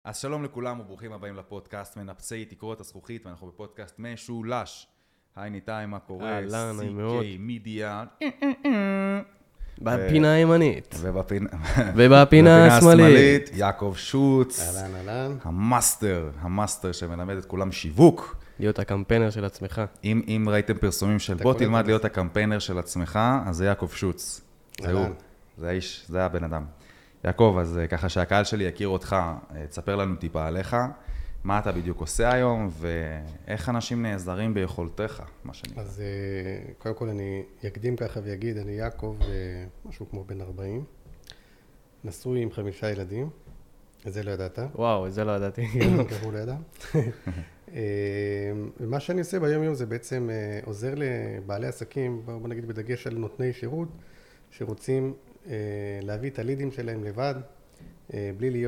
אז שלום לכולם וברוכים הבאים לפודקאסט מנפצי תקרות הזכוכית, ואנחנו בפודקאסט משולש. היי ניתאי, מה קורה? אהלן, נעים מאוד. CK מידיה. בפינה הימנית. ובפינה ובפינה השמאלית. יעקב שוץ. אהלן. המאסטר שמלמד את כולם שיווק. להיות הקמפיינר של עצמך. אם ראיתם פרסומים של בוא תלמד להיות הקמפיינר של עצמך, אז זה יעקב שוץ. זה הוא. זה האיש, זה הבן אדם. יעקב, אז ככה שהקהל שלי יכיר אותך, תספר לנו טיפה עליך, מה אתה בדיוק עושה היום, ואיך אנשים נעזרים ביכולתך, מה שנקרא. אז קודם כל אני אקדים ככה ויגיד, אני יעקב, משהו כמו בן 40, נשוי עם 5 ילדים, את זה לא ידעת. וואו, את זה לא ידעתי. גם הוא לא ידע. ומה שאני עושה ביום יום זה בעצם עוזר לבעלי עסקים, בוא נגיד בדגש על נותני שירות, שרוצים להביא את הלידים שלהם לבד, בלי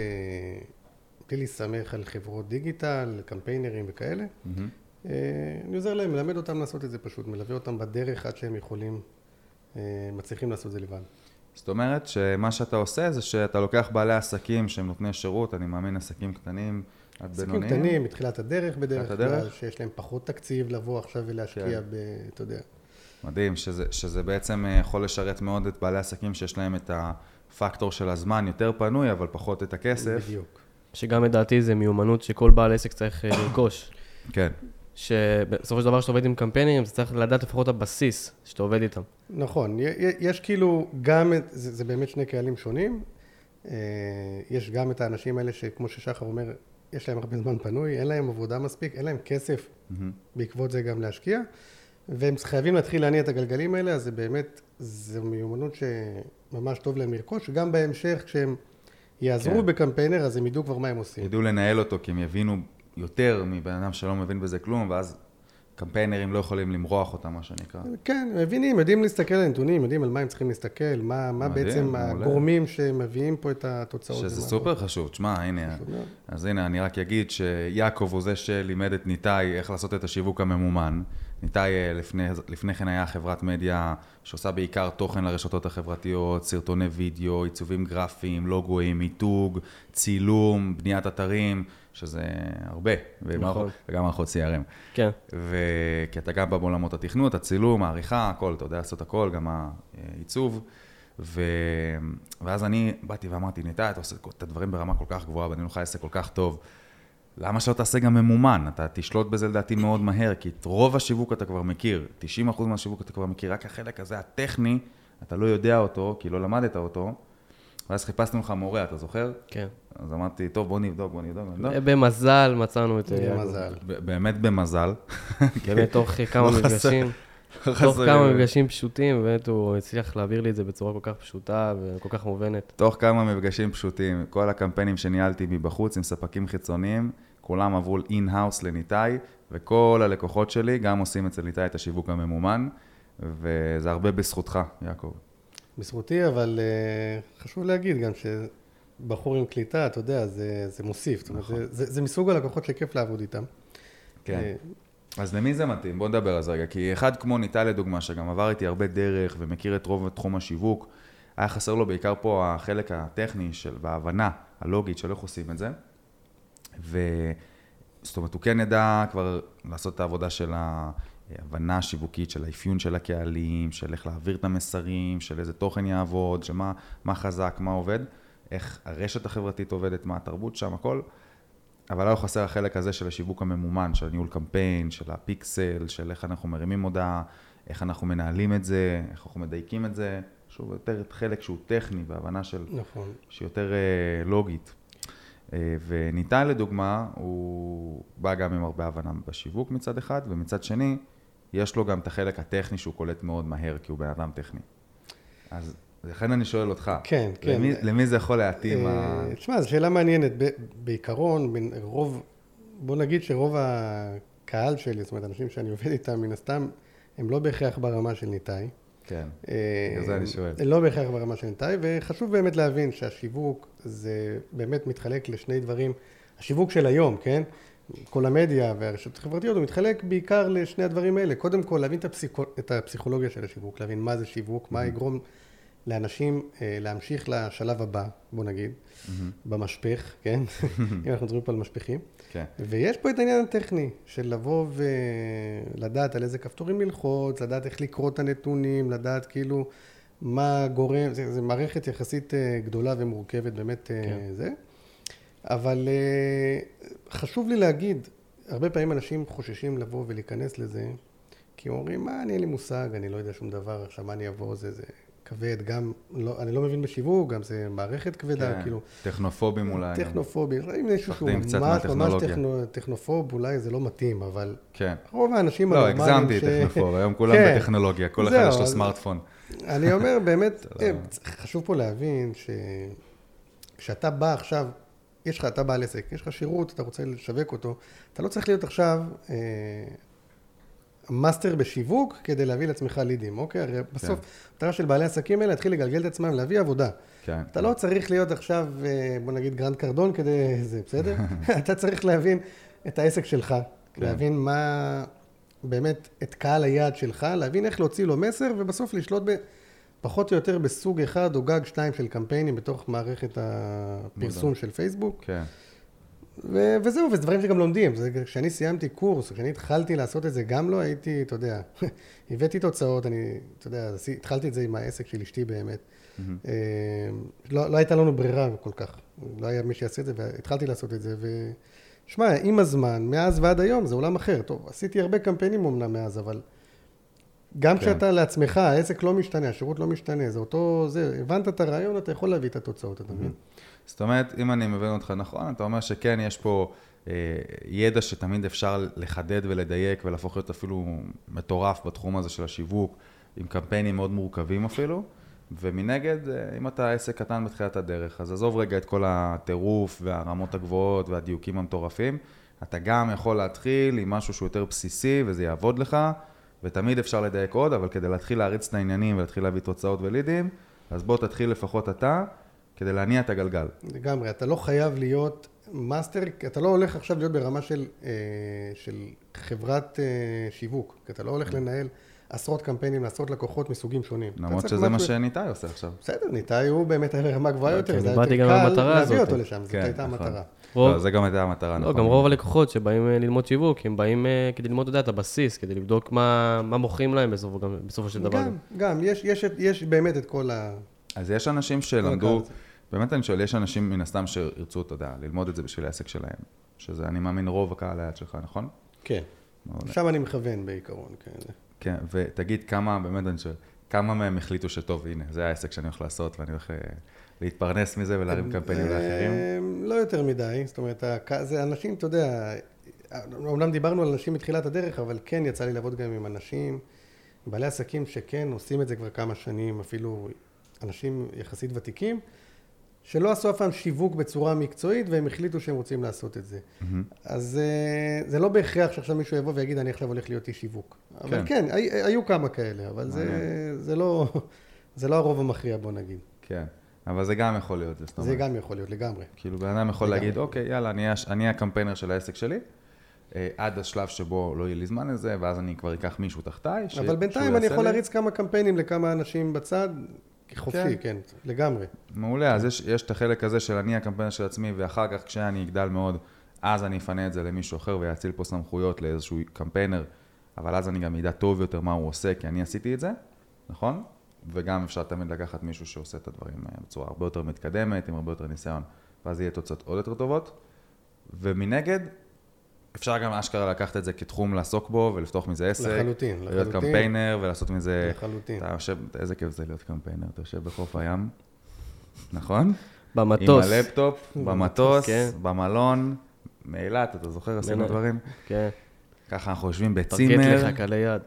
להסתמך על חברות דיגיטל, קמפיינרים וכאלה. אני עוזר להם, מלמד אותם לעשות את זה פשוט, מלווה אותם בדרך עד שהם מצליחים לעשות את זה לבד. זאת אומרת שמה שאתה עושה זה שאתה לוקח בעלי עסקים שהם נותני שירות, אני מאמין עסקים קטנים עד בינוניים. עסקים קטנים, מתחילת הדרך בדרך כלל, שיש להם פחות תקציב לבוא עכשיו ולהשקיע אתה יודע. מדהים, שזה בעצם יכול לשרת מאוד את בעלי עסקים שיש להם את הפקטור של הזמן יותר פנוי, אבל פחות את הכסף. בדיוק. שגם לדעתי זה מיומנות שכל בעל עסק צריך לרכוש. כן. שבסופו של דבר שאתה עובד עם קמפיינרים, זה צריך לדעת לפחות הבסיס שאתה עובד איתם. נכון, יש כאילו גם, זה באמת שני קהלים שונים, יש גם את האנשים האלה שכמו ששחר אומר, יש להם הרבה זמן פנוי, אין להם עבודה מספיק, אין להם כסף בעקבות זה גם להשקיע, והם חייבים להתחיל להניע את הגלגלים האלה, אז זה באמת, זו מיומנות שממש טוב להם לרכוש, גם בהמשך כשהם יעזרו בקמפיינר, אז הם ידעו כבר מה הם עושים. ידעו לנהל אותו, כי הם יבינו יותר מבן אדם שלא מבין בזה כלום, ואז קמפיינרים לא יכולים למרוח אותם, מה שנקרא. כן, מבינים, יודעים להסתכל על הנתונים, יודעים על מה הם צריכים להסתכל, מה בעצם הגורמים שמביאים פה את התוצאות. שזה סופר חשוב, תשמע, הנה, אז הנה, אני רק אגיד שיעקב הוא זה שלימד את ניתאי איך לעשות את השיווק הממומן. ניתאי לפני כן היה חברת מדיה שעושה בעיקר תוכן לרשתות החברתיות, סרטוני וידאו, עיצובים גרפיים, לוגויים, מיתוג, צילום, בניית אתרים, שזה הרבה, וגם מערכות CRM. כן. כי אתה גם בא בעולמות התכנות, הצילום, העריכה, הכל, אתה יודע לעשות הכל, גם העיצוב. ואז אני באתי ואמרתי, ניתאי, אתה עושה את הדברים ברמה כל כך גבוהה, ואני לא עסק כל כך טוב. למה שלא תעשה גם ממומן? אתה תשלוט בזה לדעתי מאוד מהר, כי את רוב השיווק אתה כבר מכיר, 90% מהשיווק אתה כבר מכיר, רק החלק הזה הטכני, אתה לא יודע אותו, כי לא למדת אותו, ואז חיפשנו לך מורה, אתה זוכר? כן. אז אמרתי, טוב, בוא נבדוק. במזל מצאנו את זה. באמת במזל. באמת תוך כמה מפגשים. תוך כמה מפגשים פשוטים, באמת הוא הצליח להעביר לי את זה בצורה כל כך פשוטה וכל כך מובנת. תוך כמה מפגשים פשוטים, כל הקמפיינים שניהלתי מבחוץ עם ספקים חיצוניים, כולם עברו אין-האוס לניתאי, וכל הלקוחות שלי גם עושים אצל ניתאי את השיווק הממומן, וזה הרבה בזכותך, יעקב. בזכותי, אבל חשוב להגיד גם שבחור עם קליטה, אתה יודע, זה מוסיף. זאת אומרת, זה מסוג הלקוחות שכיף לעבוד איתם. כן. אז למי זה מתאים? בוא נדבר על זה רגע, כי אחד כמו ניתאי לדוגמה, שגם עבר איתי הרבה דרך ומכיר את רוב תחום השיווק, היה חסר לו בעיקר פה החלק הטכני וההבנה הלוגית של איך עושים את זה, זאת אומרת, הוא כן ידע כבר לעשות את העבודה של ההבנה השיווקית, של האפיון של הקהלים, של איך להעביר את המסרים, של איזה תוכן יעבוד, של מה חזק, מה עובד, איך הרשת החברתית עובדת, מה התרבות שם, הכל. אבל לא חסר החלק הזה של השיווק הממומן, של הניהול קמפיין, של הפיקסל, של איך אנחנו מרימים הודעה, איך אנחנו מנהלים את זה, איך אנחנו מדייקים את זה. שוב, יותר חלק שהוא טכני, בהבנה של... נכון. שיותר לוגית. וניתאי לדוגמה, הוא בא גם עם הרבה הבנה בשיווק מצד אחד, ומצד שני, יש לו גם את החלק הטכני שהוא קולט מאוד מהר, כי הוא בן אדם טכני. אז לכן אני שואל אותך, כן. למי זה יכול להתאים? תשמע, זו שאלה מעניינת. בעיקרון, בוא נגיד שרוב הקהל שלי, זאת אומרת, אנשים שאני עובד איתם, מן הסתם, הם לא בהכרח ברמה של ניתאי. כן, זה אני שואל. לא בהכרח ברמה של ניתאי, וחשוב באמת להבין שהשיווק זה באמת מתחלק לשני דברים. השיווק של היום, כן? כל המדיה והרשתות החברתיות, הוא מתחלק בעיקר לשני הדברים האלה. קודם כל, להבין את הפסיכולוגיה של השיווק, להבין מה זה שיווק, מה יגרום לאנשים להמשיך לשלב הבא, בוא נגיד, במשפך, כן? אם אנחנו מדברים פה על משפכים. ויש פה את העניין הטכני של לבוא ולדעת על איזה כפתורים ללחוץ, לדעת איך לקרוא את הנתונים, לדעת כאילו מה גורם, זה מערכת יחסית גדולה ומורכבת, באמת זה. אבל חשוב לי להגיד, הרבה פעמים אנשים חוששים לבוא ולהיכנס לזה, כי אומרים, מה, אין לי מושג, אני לא יודע שום דבר, עכשיו מה אני אבוא, זה כבד, גם, אני לא מבין בשיווק, גם זה מערכת כבדה, כאילו. טכנופובים אולי. טכנופובים, אם מישהו שהוא ממש טכנופוב, אולי זה לא מתאים, אבל רוב האנשים הנורמליים לא, הגזמתי טכנופוב, היום כולם בטכנולוגיה, כל אחד יש לו סמארטפון. אני אומר, באמת, חשוב פה להבין שכשאתה בא עכשיו, אתה בעל עסק, יש לך שירות, אתה רוצה לשווק אותו, אתה לא צריך להיות עכשיו מאסטר בשיווק כדי להביא לעצמך לידים, אוקיי? הרי בסוף, המטרה של בעלי עסקים האלה, להתחיל לגלגל את עצמם, להביא עבודה. אתה לא צריך להיות עכשיו, בוא נגיד, גרנד קרדון כדי זה, בסדר? אתה צריך להבין את העסק שלך, להבין מה באמת את קהל היעד שלך, להבין איך להוציא לו מסר, ובסוף לשלוט פחות או יותר בסוג אחד או גג 2 של קמפיינים בתוך מערכת הפרסום של פייסבוק. כן. וזהו, וזה דברים שגם לומדים. כשאני סיימתי קורס, כשאני התחלתי לעשות את זה, גם לא הייתי, אתה יודע, הבאתי תוצאות, אתה יודע, התחלתי את זה עם העסק של אשתי באמת. לא הייתה לנו ברירה כל כך. לא היה מי שיעשה את זה, והתחלתי לעשות את זה. ושמע, עם הזמן, מאז ועד היום, זה עולם אחר. טוב, עשיתי הרבה קמפיינים אמנם מאז, אבל גם כשאתה לעצמך, העסק לא משתנה, השירות לא משתנה, זה אותו, הבנת את הרעיון, אתה יכול להביא את התוצאות, אתה מבין? זאת אומרת, אם אני מבין אותך נכון, אתה אומר שכן, יש פה ידע שתמיד אפשר לחדד ולדייק ולהפוך להיות אפילו מטורף בתחום הזה של השיווק, עם קמפיינים מאוד מורכבים אפילו, ומנגד, אם אתה עסק קטן בתחילת הדרך, אז עזוב רגע את כל הטירוף והרמות הגבוהות והדיוקים המטורפים, אתה גם יכול להתחיל עם משהו שהוא יותר בסיסי וזה יעבוד לך, ותמיד אפשר לדייק עוד, אבל כדי להתחיל להריץ את העניינים ולהתחיל להביא תוצאות ולידים, אז בוא תתחיל לפחות אתה, כדי להניע את הגלגל. לגמרי, אתה לא חייב להיות מאסטר, אתה לא הולך עכשיו להיות ברמה של חברת שיווק, כי אתה לא הולך לנהל עשרות קמפיינים, עשרות לקוחות מסוגים שונים. למרות שזה מה שניתאי עושה עכשיו. בסדר, ניתאי הוא באמת היה ברמה גבוהה יותר, זה באתי גם למטרה הזאת. להביא אותו לשם, זאת הייתה המטרה. זה גם הייתה המטרה, נכון. לא, גם רוב הלקוחות שבאים ללמוד שיווק, הם באים כדי ללמוד את הבסיס, כדי לבדוק מה מוכרים להם בסופו של דבר. גם, יש באמת את כל ה... אז יש אנשים שלמדו, באמת אני שואל, יש אנשים מן הסתם שירצו, אתה יודע, ללמוד את זה בשביל העסק שלהם, שזה אני מאמין רוב הקהל היעד שלך, נכון? כן, שם אני מכוון בעיקרון, כן. כן, ותגיד כמה, באמת אני שואל, כמה מהם החליטו שטוב, הנה, זה העסק שאני הולך לעשות, ואני הולך להתפרנס מזה ולהרים קמפיינים לאחרים? לא יותר מדי, זאת אומרת, זה אנשים, אתה יודע, אומנם דיברנו על אנשים מתחילת הדרך, אבל כן יצא לי לעבוד גם עם אנשים, בעלי עסקים שכן עושים את זה כבר כמה שנים, אפילו אנשים יחסית ותיקים, שלא עשו אף פעם שיווק בצורה מקצועית, והם החליטו שהם רוצים לעשות את זה. אז זה לא בהכרח שעכשיו מישהו יבוא ויגיד, אני עכשיו הולך להיות איש שיווק. אבל כן, היו כמה כאלה, אבל זה לא הרוב המכריע, בוא נגיד. כן, אבל זה גם יכול להיות. זה גם יכול להיות, לגמרי. כאילו, בן אדם יכול להגיד, אוקיי, יאללה, אני הקמפיינר של העסק שלי, עד השלב שבו לא יהיה לי זמן לזה, ואז אני כבר אקח מישהו תחתיי. אבל בינתיים אני יכול להריץ כמה קמפיינים לכמה אנשים בצד, חופשי, כן, לגמרי. מעולה, אז יש את החלק הזה של אני הקמפיינר של עצמי, ואחר כך כשאני אגדל מאוד, אז אני אפנה את זה למישהו אחר, ויציל פה סמכויות לאיזשהו קמפיינר, אבל אז אני גם ידע טוב יותר מה הוא עושה, כי אני עשיתי את זה, נכון? וגם אפשר תמיד לקחת מישהו שעושה את הדברים בצורה הרבה יותר מתקדמת, עם הרבה יותר ניסיון, ואז יהיה תוצאות עוד יותר טובות. ומנגד, אפשר גם אשכרה לקחת את זה כתחום לעסוק בו, ולפתוח מזה עסק. לחלוטין. להיות קמפיינר, ולעשות מזה... לחלוטין. אתה יושב, איזה כיף זה להיות קמפיינר, אתה יושב בחוף הים, נכון? במטוס. עם הלפטופ, במטוס, במלון, מאילת, אתה זוכר, עשינו דברים? כן. ככה אנחנו יושבים בצימר. תרקט לך קלי יד.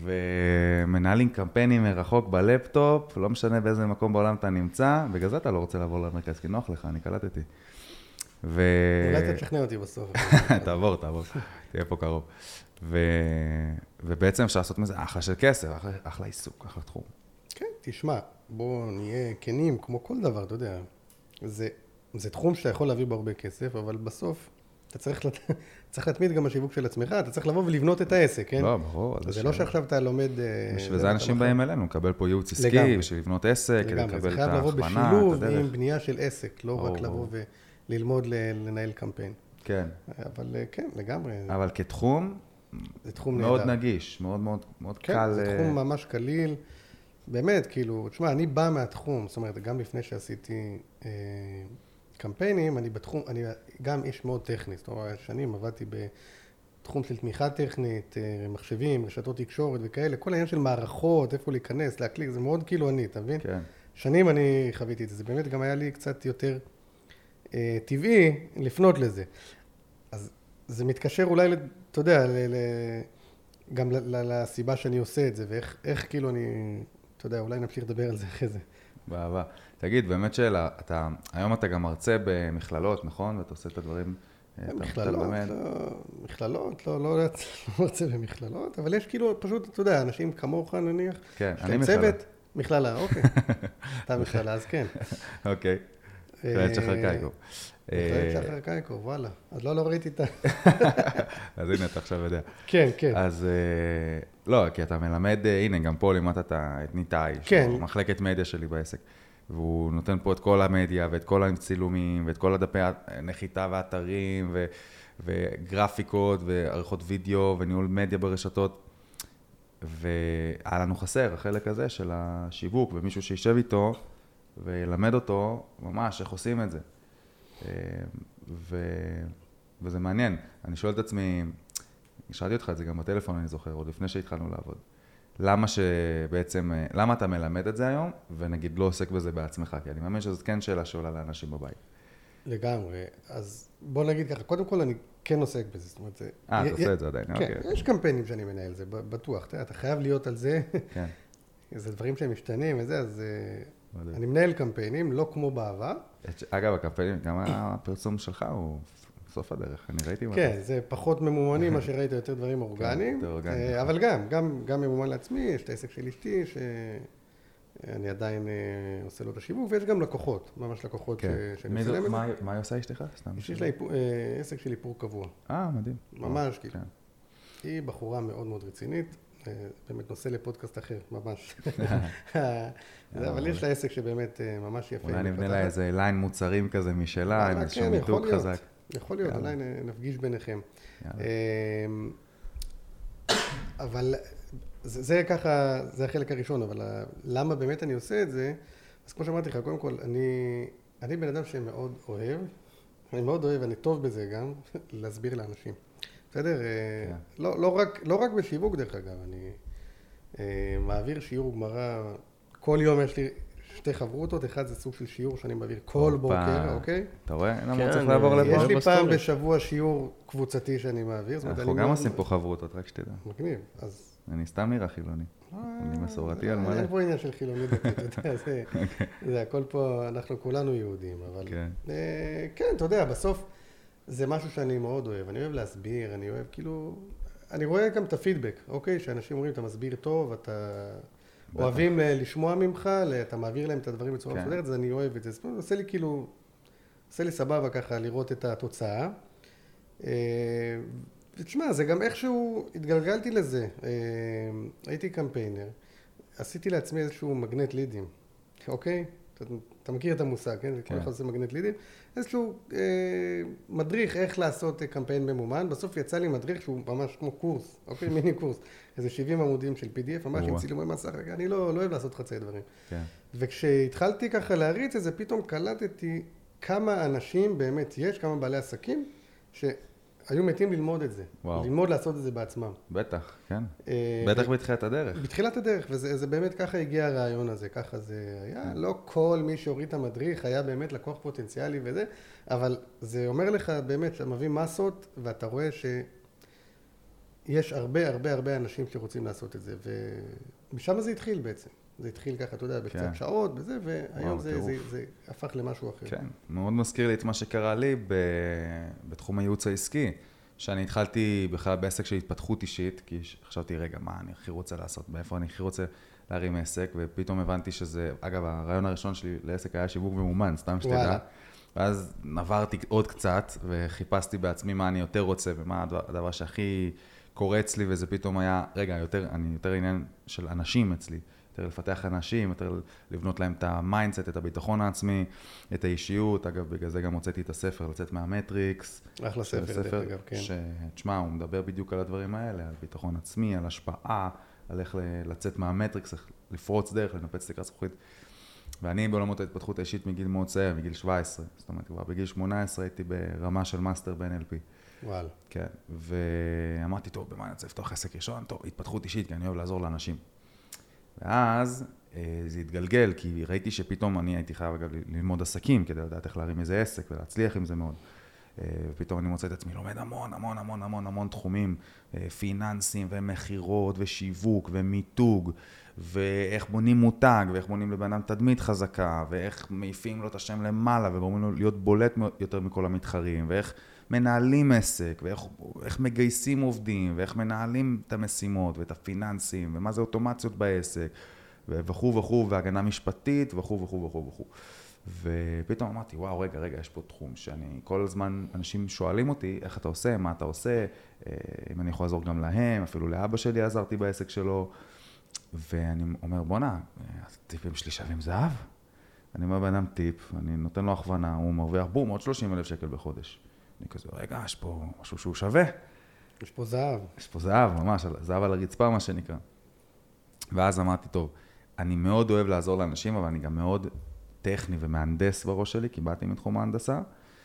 ומנהלים קמפיינים מרחוק בלפטופ, לא משנה באיזה מקום בעולם אתה נמצא, בגלל זה אתה לא רוצה לעבור למרכז, כי נוח לך, אני קלטתי. אולי תשכנע אותי בסוף. תעבור, תהיה פה קרוב. ובעצם אפשר לעשות מזה אחלה של כסף, אחלה עיסוק, אחלה תחום. כן, תשמע, בואו נהיה כנים, כמו כל דבר, אתה יודע. זה תחום שאתה יכול להביא בו הרבה כסף, אבל בסוף אתה צריך להתמיד גם בשיווק של עצמך, אתה צריך לבוא ולבנות את העסק, כן? לא, ברור. זה לא שעכשיו אתה לומד... וזה אנשים באים אלינו, לקבל פה ייעוץ עסקי, בשביל לבנות עסק, לקבל את ההכוונה, זה חייב לבוא בשילוב עם בנייה של עסק, לא רק לבוא וללמוד לנהל קמפיין. כן. אבל כן, לגמרי. אבל כתחום, זה תחום נהדר. מאוד נגיש, מאוד קל. כן, זה תחום ממש קליל. באמת, כאילו, תשמע, אני בא מהתחום, זאת אומרת, גם לפני שעשיתי קמפיינים, אני בתחום, אני גם איש מאוד טכני, זאת אומרת, שנים עבדתי בתחום של תמיכה טכנית, מחשבים, רשתות תקשורת וכאלה, כל העניין של מערכות, איפה להיכנס, להקליק, זה מאוד כאילו אני, אתה מבין? כן. שנים אני חוויתי את זה, זה באמת גם היה לי קצת יותר טבעי לפנות לזה. אז זה מתקשר אולי, אתה יודע, גם לסיבה שאני עושה את זה, ואיך כאילו אני, אתה יודע, אולי נמשיך לדבר על זה אחרי זה. באהבה. תגיד, באמת שאלה, היום אתה גם מרצה במכללות, נכון? ואתה עושה את הדברים... מכללות, לא מרצה במכללות, אבל יש כאילו פשוט, אתה יודע, אנשים כמוך נניח. כן, אני מכללה. מכללה, אוקיי. אתה מכללה, אז כן. אוקיי. מכללת שחר קייקו. מכללת שחר קייקו, וואלה. אז לא ראיתי את ה... אז הנה, אתה עכשיו יודע. כן, כן. אז לא, כי אתה מלמד, הנה, גם פה לימדת את ניתאי, מחלקת מדיה שלי בעסק. והוא נותן פה את כל המדיה ואת כל הצילומים ואת כל הדפי הנחיתה ואתרים וגרפיקות ועריכות וידאו וניהול מדיה ברשתות. והיה לנו חסר החלק הזה של השיווק ומישהו שישב איתו וילמד אותו ממש איך עושים את זה. וזה מעניין. אני שואל את עצמי, שאלתי אותך את זה גם בטלפון, אני זוכר, עוד לפני שהתחלנו לעבוד. למה אתה מלמד את זה היום, ונגיד לא עוסק בזה בעצמך? כי אני מאמין שזאת כן שאלה שעולה לאנשים בבית. לגמרי. אז בוא נגיד ככה, קודם כל אני כן עוסק בזה. זאת אומרת, אתה עושה את זה עדיין, אוקיי. כן, יש קמפיינים שאני מנהל, זה בטוח. אתה חייב להיות על זה. כן. זה דברים שהם משתנים וזה, אז אני מנהל קמפיינים, לא כמו בעבר. אגב, הקמפיינים, גם הפרסום שלך הוא... סוף הדרך, אני ראיתי מה. כן, זה פחות ממומנים, מה שראית יותר דברים אורגניים, אבל גם ממומן לעצמי, יש את העסק של אשתי, שאני עדיין עושה לו את השיווק, ויש גם לקוחות, ממש לקוחות שאני מסלם את זה. מה היא עושה אשתך? יש לה עסק של איפור קבוע. מדהים. ממש, כאילו. היא בחורה מאוד מאוד רצינית, באמת נושא לפודקאסט אחר, ממש. אבל יש לה עסק שבאמת ממש יפה. אולי נבנה לה איזה ליין מוצרים כזה משלה, עם איזשהו מיתוג חזק. יכול להיות, אולי נפגיש ביניכם. אבל זה ככה, זה החלק הראשון, אבל למה באמת אני עושה את זה? אז כמו שאמרתי לך, קודם כל, אני בן אדם שמאוד אוהב, אני טוב בזה גם, להסביר לאנשים. בסדר? לא רק בשיווק דרך אגב, אני מעביר שיעור גמרא, כל יום יש לי 2 חברותות, אחד זה סוג של שיעור שאני מעביר כל בוקר, אוקיי? אתה רואה? אין לנו צריך לעבור לפה. יש לי פעם בשבוע שיעור קבוצתי שאני מעביר. אנחנו גם עושים פה חברותות, רק שתדע. מגניב, אז... אני סתם נראה חילוני. אני מסורתי על מלא. אין פה עניין של חילוני דתי, אתה יודע, זה הכל פה, אנחנו כולנו יהודים, אבל... כן, אתה יודע, בסוף זה משהו שאני מאוד אוהב. אני אוהב להסביר, אני אוהב כאילו... אני רואה גם את הפידבק, אוקיי? שאנשים אומרים, אתה מסביר טוב, אתה... אוהבים לשמוע ממך, אתה מעביר להם את הדברים בצורה מסודרת, אז אני אוהב את זה. זה עושה לי כאילו, עושה לי סבבה ככה לראות את התוצאה. ותשמע, זה גם איכשהו התגלגלתי לזה. הייתי קמפיינר, עשיתי לעצמי איזשהו מגנט לידים, אוקיי? אתה מכיר את המושג, כן? כל אחד עושה מגנט לידים. איזשהו מדריך איך לעשות קמפיין ממומן. בסוף יצא לי מדריך שהוא ממש כמו קורס, אוקיי? מיני קורס. איזה 70 עמודים של PDF, ממש עם צילומי מסך. אני לא אוהב לעשות חצאי דברים. וכשהתחלתי ככה להריץ את זה, פתאום קלטתי כמה אנשים באמת יש, כמה בעלי עסקים, שהיו מתים ללמוד את זה. ללמוד לעשות את זה בעצמם. בטח, כן. בטח בתחילת הדרך. בתחילת הדרך, וזה באמת ככה הגיע הרעיון הזה, ככה זה היה. לא כל מי שהוריד את המדריך היה באמת לקוח פוטנציאלי וזה, אבל זה אומר לך באמת שאתה מביא מסות, ואתה רואה שיש הרבה אנשים שרוצים לעשות את זה, ומשם זה התחיל בעצם. זה התחיל ככה, אתה יודע, בקצת שעות, בזה, והיום זה הפך למשהו אחר. כן, מאוד מזכיר לי את מה שקרה לי בתחום הייעוץ העסקי, שאני התחלתי בכלל בעסק של התפתחות אישית, כי חשבתי, רגע, מה אני הכי רוצה לעשות, מאיפה אני הכי רוצה להרים עסק, ופתאום הבנתי שזה, אגב, הרעיון הראשון שלי לעסק היה שיווק ממומן, סתם שתדע, ואז עברתי עוד קצת, וחיפשתי בעצמי מה אני יותר רוצה, ומה הדבר שהכי קורץ לי, וזה פתאום היה, רגע, אני יותר עניין של אנשים אצלי, יותר לפתח אנשים, יותר לבנות להם את המיינדסט, את הביטחון העצמי, את האישיות. אגב, בגלל זה גם הוצאתי את הספר, לצאת מהמטריקס. אחלה ספר, אגב, כן. תשמע, הוא מדבר בדיוק על הדברים האלה, על ביטחון עצמי, על השפעה, על איך לצאת מהמטריקס, לפרוץ דרך, לנפץ תקרה זכוכית. ואני בעולמות ההתפתחות האישית מגיל מאוד צעיר, מגיל 17. זאת אומרת, כבר בגיל 18 הייתי ברמה של מאסטר ב-NLP. וואל. כן, ואמרתי, טוב, במה אני רוצה לפתוח עסק ראשון? טוב, התפתחות אישית, כי אני אוהב לעזור לאנשים. ואז זה התגלגל, כי ראיתי שפתאום אני הייתי חייב אגב ללמוד עסקים, כדי לדעת איך להרים איזה עסק ולהצליח עם זה מאוד. ופתאום אני מוצא את עצמי, לומד המון תחומים, פיננסים ומחירות ושיווק ומיתוג, ואיך בונים מותג, ואיך בונים לבן אדם תדמית חזקה, ואיך מעיפים לו את השם למעלה, וגורמים לו להיות בולט יותר מכל המתחרים, ואיך מנהלים עסק, ואיך מגייסים עובדים, ואיך מנהלים את המשימות ואת הפיננסים, ומה זה אוטומציות בעסק, וכו', והגנה משפטית, וכו'. ופתאום אמרתי, וואו, רגע, יש פה תחום שאני, כל הזמן אנשים שואלים אותי, איך אתה עושה, מה אתה עושה, אם אני יכול לעזור גם להם, אפילו לאבא שלי עזרתי בעסק שלו, ואני אומר, בונה, הטיפים שלי שווים זהב. אני אומר בן אדם טיפ, אני נותן לו הכוונה, הוא מרוויח בום, עוד 30,000 שקל בחודש. אני כזה, רגע, יש פה משהו שהוא שווה. יש פה זהב. יש פה זהב, ממש, זהב על הרצפה, מה שנקרא. ואז אמרתי, טוב, אני מאוד אוהב לעזור לאנשים, אבל אני גם מאוד טכני ומהנדס בראש שלי, כי באתי מתחום ההנדסה,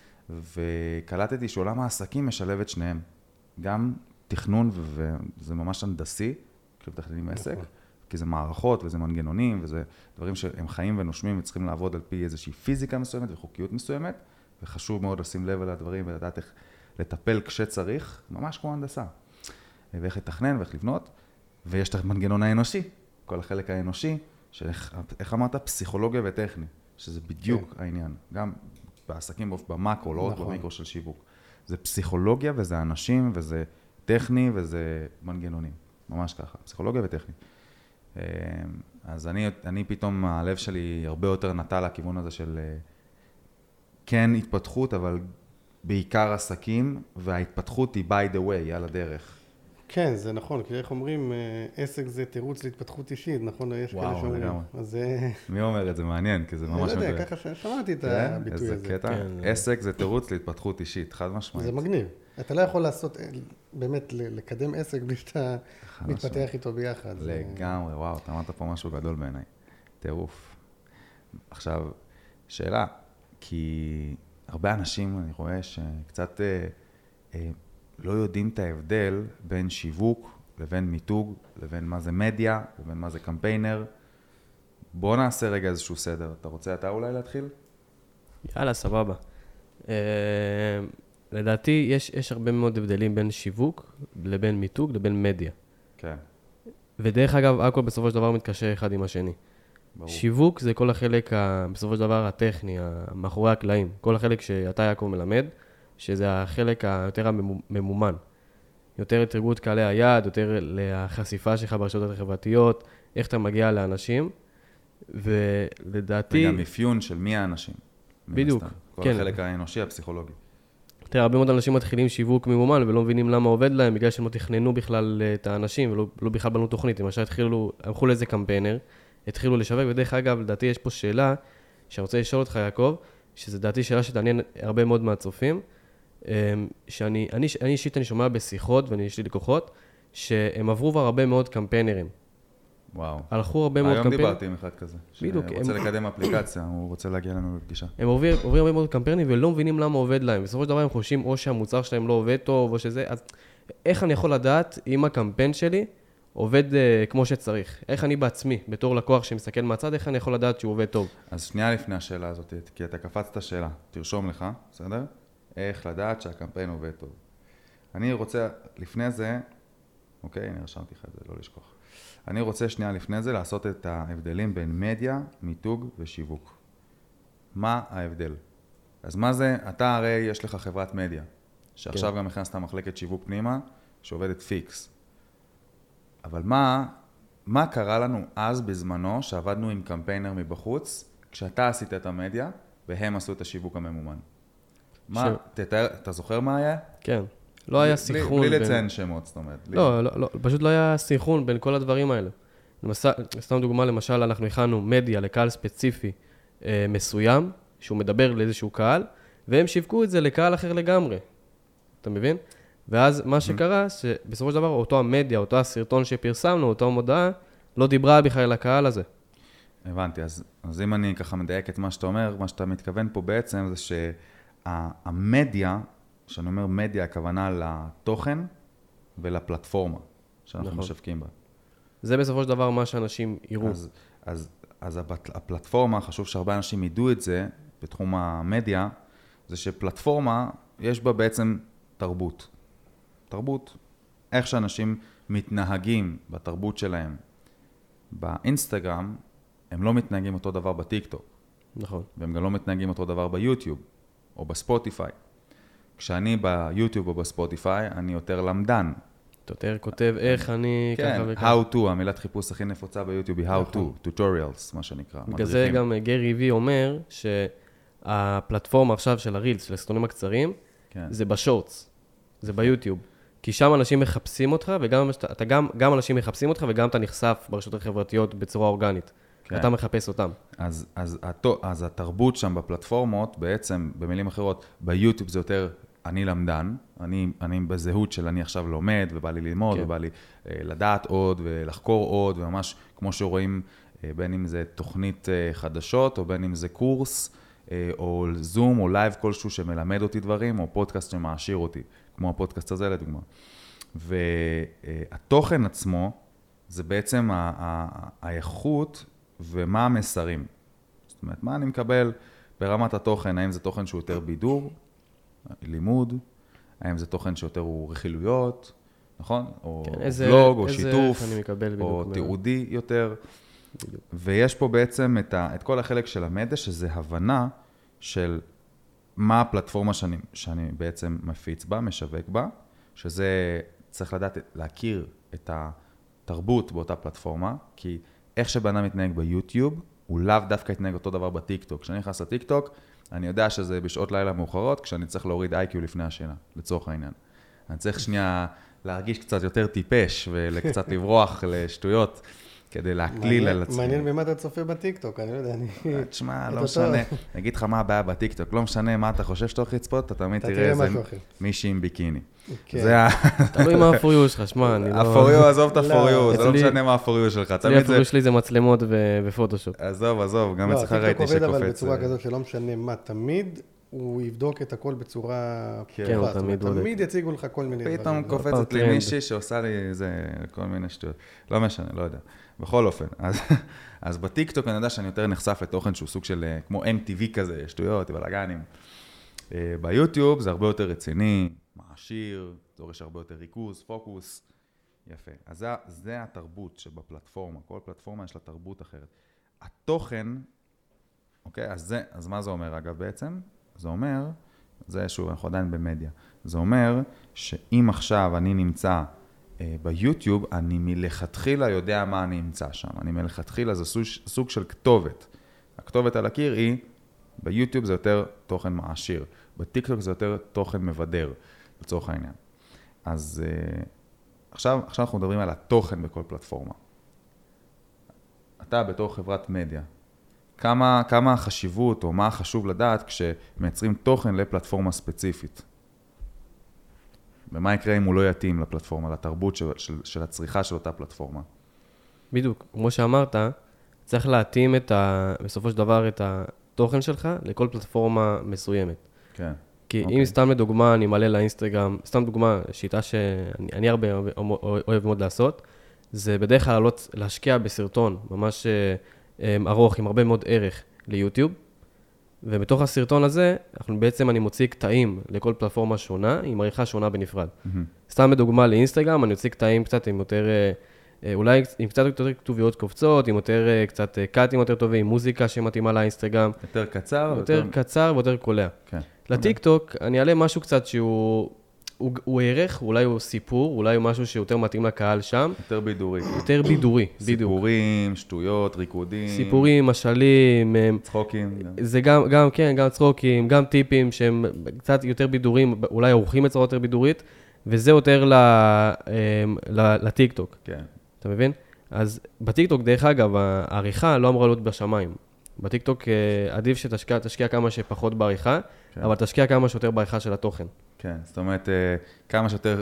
וקלטתי שעולם העסקים משלב את שניהם. גם תכנון, וזה ממש הנדסי, כשמתכננים עסק, כי זה מערכות וזה מנגנונים, וזה דברים שהם חיים ונושמים וצריכים לעבוד על פי איזושהי פיזיקה מסוימת וחוקיות מסוימת, וחשוב מאוד לשים לב על הדברים ולדעת איך לטפל כשצריך, ממש כמו הנדסה. ואיך לתכנן ואיך לבנות, ויש את המנגנון האנושי, כל החלק האנושי, איך אמרת? פסיכולוגיה וטכני, שזה בדיוק העניין. גם בעסקים במאקרו, לא רק במיקרו של שיווק. זה פסיכולוגיה וזה אנשים וזה טכני וזה מנגנונים. ממש ככה, פסיכולוגיה וטכני. אז אני פתאום, הלב שלי הרבה יותר נטה לכיוון הזה של כן התפתחות, אבל בעיקר עסקים, וההתפתחות היא by the way, על הדרך. כן, זה נכון, כי איך אומרים, עסק זה תירוץ להתפתחות אישית, נכון? יש כאלה שאומרים. אז מי אומר את זה? מעניין, כי זה ממש... אני לא יודע, ככה שמעתי את הביטוי הזה. איזה קטע. עסק זה תירוץ להתפתחות אישית, חד משמעית. זה מגניב. אתה לא יכול לעשות, באמת, לקדם עסק בלי שאתה מתפתח איתו ביחד. לגמרי, וואו, אתה אמרת פה משהו גדול בעיניי. טירוף. עכשיו, שאלה, כי הרבה אנשים, אני רואה שקצת לא יודעים את ההבדל בין שיווק לבין מיתוג, לבין מה זה מדיה, לבין מה זה קמפיינר. בוא נעשה רגע איזשהו סדר. אתה רוצה אתה אולי להתחיל? יאללה, סבבה. לדעתי יש הרבה מאוד הבדלים בין שיווק לבין מיתוג לבין מדיה. כן. ודרך אגב, הכל בסופו של דבר מתקשר אחד עם השני. ברור. שיווק זה כל החלק, בסופו של דבר הטכני, מאחורי הקלעים. כל החלק שאתה יעקב מלמד, שזה החלק היותר הממומן. יותר התרגות קהלי היעד, יותר לחשיפה שלך ברשתות החברתיות, איך אתה מגיע לאנשים, ולדעתי... וגם אפיון של מי האנשים. בדיוק, כל כן. החלק האנושי, הפסיכולוגי. תראה, הרבה מאוד אנשים מתחילים שיווק ממומן, ולא מבינים למה עובד להם, בגלל שהם לא תכננו בכלל את האנשים, ולא בכלל בנו תוכנית. למשל, הלכו לאיזה קמפיינר, התחילו לשווק, ודרך אגב, לדעתי יש פה שאלה, שאני רוצה לשאול אותך, יעקב, שזו דעתי שאלה שתעניין הרבה מאוד מהצופים, שאני אישית אני שומע בשיחות, ויש לי לקוחות, שהם עברו כבר הרבה מאוד קמפיינרים. וואו. הלכו הרבה מאוד קמפיינרים. היום דיברתי עם אחד כזה. בדיוק. רוצה לקדם אפליקציה, הוא רוצה להגיע לנו בפגישה. הם עוברים הרבה מאוד קמפיינרים ולא מבינים למה עובד להם. בסופו של דבר הם חושבים או שהמוצר שלהם לא עובד טוב או שזה, אז איך אני יכול לדעת אם הקמפיין שלי עובד כמו שצריך? איך אני בעצמי, בתור לקוח שמסתכל מהצד, איך אני יכול לדעת שהוא עובד טוב? אז שנייה לפני השאלה הזאת, כי אתה קפצת שאלה, תרשום לך, בסדר? איך לדעת שהקמפיין עובד טוב. אני רוצה, לפני זה, אוקיי, אני רשמתי לך את זה, לא לשכוח. אני רוצה שנייה לפני זה לעשות את ההבדלים בין מדיה, מיתוג ושיווק. מה ההבדל? אז מה זה? אתה הרי יש לך חברת מדיה, שעכשיו גם הכנסת מחלקת שיווק פנימה, שעובדת פיקס. אבל מה קרה לנו אז בזמנו, שעבדנו עם קמפיינר מבחוץ, כשאתה עשית את המדיה, והם עשו את השיווק הממומן. מה, אתה זוכר מה היה? כן. לא היה סינכרון. בלי לציין שמות, זאת אומרת. לא, פשוט לא היה סינכרון בין כל הדברים האלה. סתם דוגמה, למשל, אנחנו הכנו מדיה לקהל ספציפי מסוים, שהוא מדבר לאיזשהו קהל, והם שיווקו את זה לקהל אחר לגמרי. אתה מבין? ואז מה שקרה, שבסופו של דבר, אותו המדיה, אותו הסרטון שפרסמנו, אותו מודעה, לא דיברה בכלל לקהל הזה. הבנתי, אז אם אני ככה מדייק את מה שאתה אומר, מה שאתה מתכוון פה בעצם זה שהמדיה, כשאני אומר מדיה, הכוונה לתוכן ולפלטפורמה שאנחנו משווקים בה. זה בסופו של דבר מה שאנשים יראו. אז הפלטפורמה, חשוב שהרבה אנשים ידעו את זה בתחום המדיה, זה שפלטפורמה, יש בה בעצם תרבות. תרבות, איך שאנשים מתנהגים בתרבות שלהם. באינסטגרם, הם לא מתנהגים אותו דבר בטיקטוק. נכון. והם גם לא מתנהגים אותו דבר ביוטיוב או בספוטיפיי. כשאני ביוטיוב או בספוטיפיי, אני יותר למדן. אתה יותר כותב איך אני כן, ככה וככה. how to, המילת חיפוש הכי נפוצה ביוטיוב היא how to, tutorials, מה שנקרא. בגלל זה גם גרי וי אומר שהפלטפורמה עכשיו של הרילס, של הסרטונים הקצרים, זה בשורטס, זה ביוטיוב. כי שם אנשים מחפשים אותך, וגם אנשים מחפשים אותך, וגם אתה נחשף ברשתות החברתיות בצורה אורגנית. אתה מחפש אותם. אז התרבות שם בפלטפורמות, בעצם, במילים אחרות, ביוטיוב זה יותר אני למדן, אני בזהות של אני עכשיו לומד, ובא לי ללמוד, ובא לי לדעת עוד, ולחקור עוד, וממש כמו שרואים, בין אם זה תוכנית חדשות, או בין אם זה קורס, או זום, או לייב כלשהו שמלמד אותי דברים, או פודקאסט שמעשיר אותי, כמו הפודקאסט הזה לדוגמה. והתוכן עצמו, זה בעצם האיכות ומה המסרים. זאת אומרת, מה אני מקבל ברמת התוכן, האם זה תוכן שהוא יותר בידור, לימוד, האם זה תוכן שיותר הוא רכילויות, נכון? או בלוג, או שיתוף, או תיעודי יותר. ויש פה בעצם את כל החלק של המדיה, שזה הבנה של מה הפלטפורמה שאני בעצם מפיץ בה, משווק בה, שזה צריך לדעת, להכיר את התרבות באותה פלטפורמה, כי איך שבן אדם מתנהג ביוטיוב, הוא לאו דווקא יתנהג אותו דבר בטיקטוק. כשאני נכנס לטיקטוק, אני יודע שזה בשעות לילה מאוחרות, כשאני צריך להוריד איי-קיו לפני השינה, לצורך העניין. אני צריך שנייה להרגיש קצת יותר טיפש, ולקצת לברוח לשטויות, כדי להקליל על עצמי. מעניין במה אתה צופה בטיקטוק, אני לא יודע, תשמע, לא משנה. אני אגיד לך מה הבעיה בטיקטוק, לא משנה מה אתה חושב שאתה הולך לצפות, אתה תמיד תראה איזה מישהי עם ביקיני. תלוי מה הפוריו שלך, שמע, אני לא... הפוריו, עזוב את הפוריו, זה לא משנה מה הפוריו שלך. אצלי הפוריו שלי זה מצלמות ופוטושופ. עזוב, גם אצלך ראיתי שקופץ. הטיקטוק עובד אבל בצורה כזאת שלא משנה מה, תמיד הוא יבדוק את הכל בצורה פתוחה. תמיד יציגו לך כל מיני דברים. פתאום קופצת לי מישהי שעושה לי איזה כל מיני שטויות. לא משנה, לא יודע. בכל אופן, אז בטיקטוק אני יודע שאני יותר נחשף לתוכן שהוא סוג של כמו MTV כזה, שטויות, בלגנים. ביוטיוב זה הרבה יותר רציני, מעשיר, דורש הרבה יותר ריכוז, פוקוס. יפה. אז זה התרבות שבפלטפורמה, כל פלטפורמה יש לה תרבות אחרת. התוכן, אוקיי, אז מה זה אומר אגב בעצם? זה אומר, זה שוב, אנחנו עדיין במדיה. זה אומר שאם עכשיו אני נמצא ביוטיוב, אני מלכתחילה יודע מה אני אמצא שם. אני מלכתחילה, זה סוג של כתובת. הכתובת על הקיר היא, ביוטיוב זה יותר תוכן מעשיר. בטיקטוק זה יותר תוכן מבדר, לצורך העניין. אז עכשיו אנחנו מדברים על התוכן בכל פלטפורמה. אתה בתור חברת מדיה, כמה החשיבות או מה חשוב לדעת כשמייצרים תוכן לפלטפורמה ספציפית? ומה יקרה אם הוא לא יתאים לפלטפורמה, לתרבות של הצריכה של אותה פלטפורמה? בדיוק, כמו שאמרת, צריך להתאים בסופו של דבר את התוכן שלך לכל פלטפורמה מסוימת. כן. כי אם סתם לדוגמה אני מעלה לאינסטגרם, סתם דוגמה, שיטה שאני הרבה אוהב מאוד לעשות, זה בדרך כלל להשקיע בסרטון ממש ארוך עם הרבה מאוד ערך ליוטיוב, ובתוך הסרטון הזה, אני מוציא קטעים לכל פלטפורמה שונה, עם עריכה שונה בנפרד. סתם בדוגמה לאינסטגרם, אני מוציא קטעים קצת עם יותר, אולי עם קצת יותר כתוביות קופצות, עם יותר קצת קאטים יותר טובים, עם מוזיקה שמתאימה לאינסטגרם. יותר קצר? יותר קצר ויותר קולע. לטיקטוק, אני אעלה משהו קצת שהוא הוא ערך, אולי הוא סיפור, אולי הוא משהו שיותר מתאים לקהל שם. יותר בידורי. יותר בידורי, בדיוק. סיפורים, שטויות, ריקודים. סיפורים, משלים. צחוקים. זה גם, כן, גם צחוקים, גם טיפים שהם קצת יותר בידורים, אולי עורכים בצורה יותר בידורית, וזה יותר לטיקטוק. כן. אתה מבין? אז בטיקטוק, דרך אגב, העריכה לא אמורה להיות בשמיים. בטיקטוק עדיף שתשקיע כמה שפחות בעריכה, כן. אבל תשקיע כמה שיותר בעריכה של התוכן. כן, זאת אומרת, כמה שיותר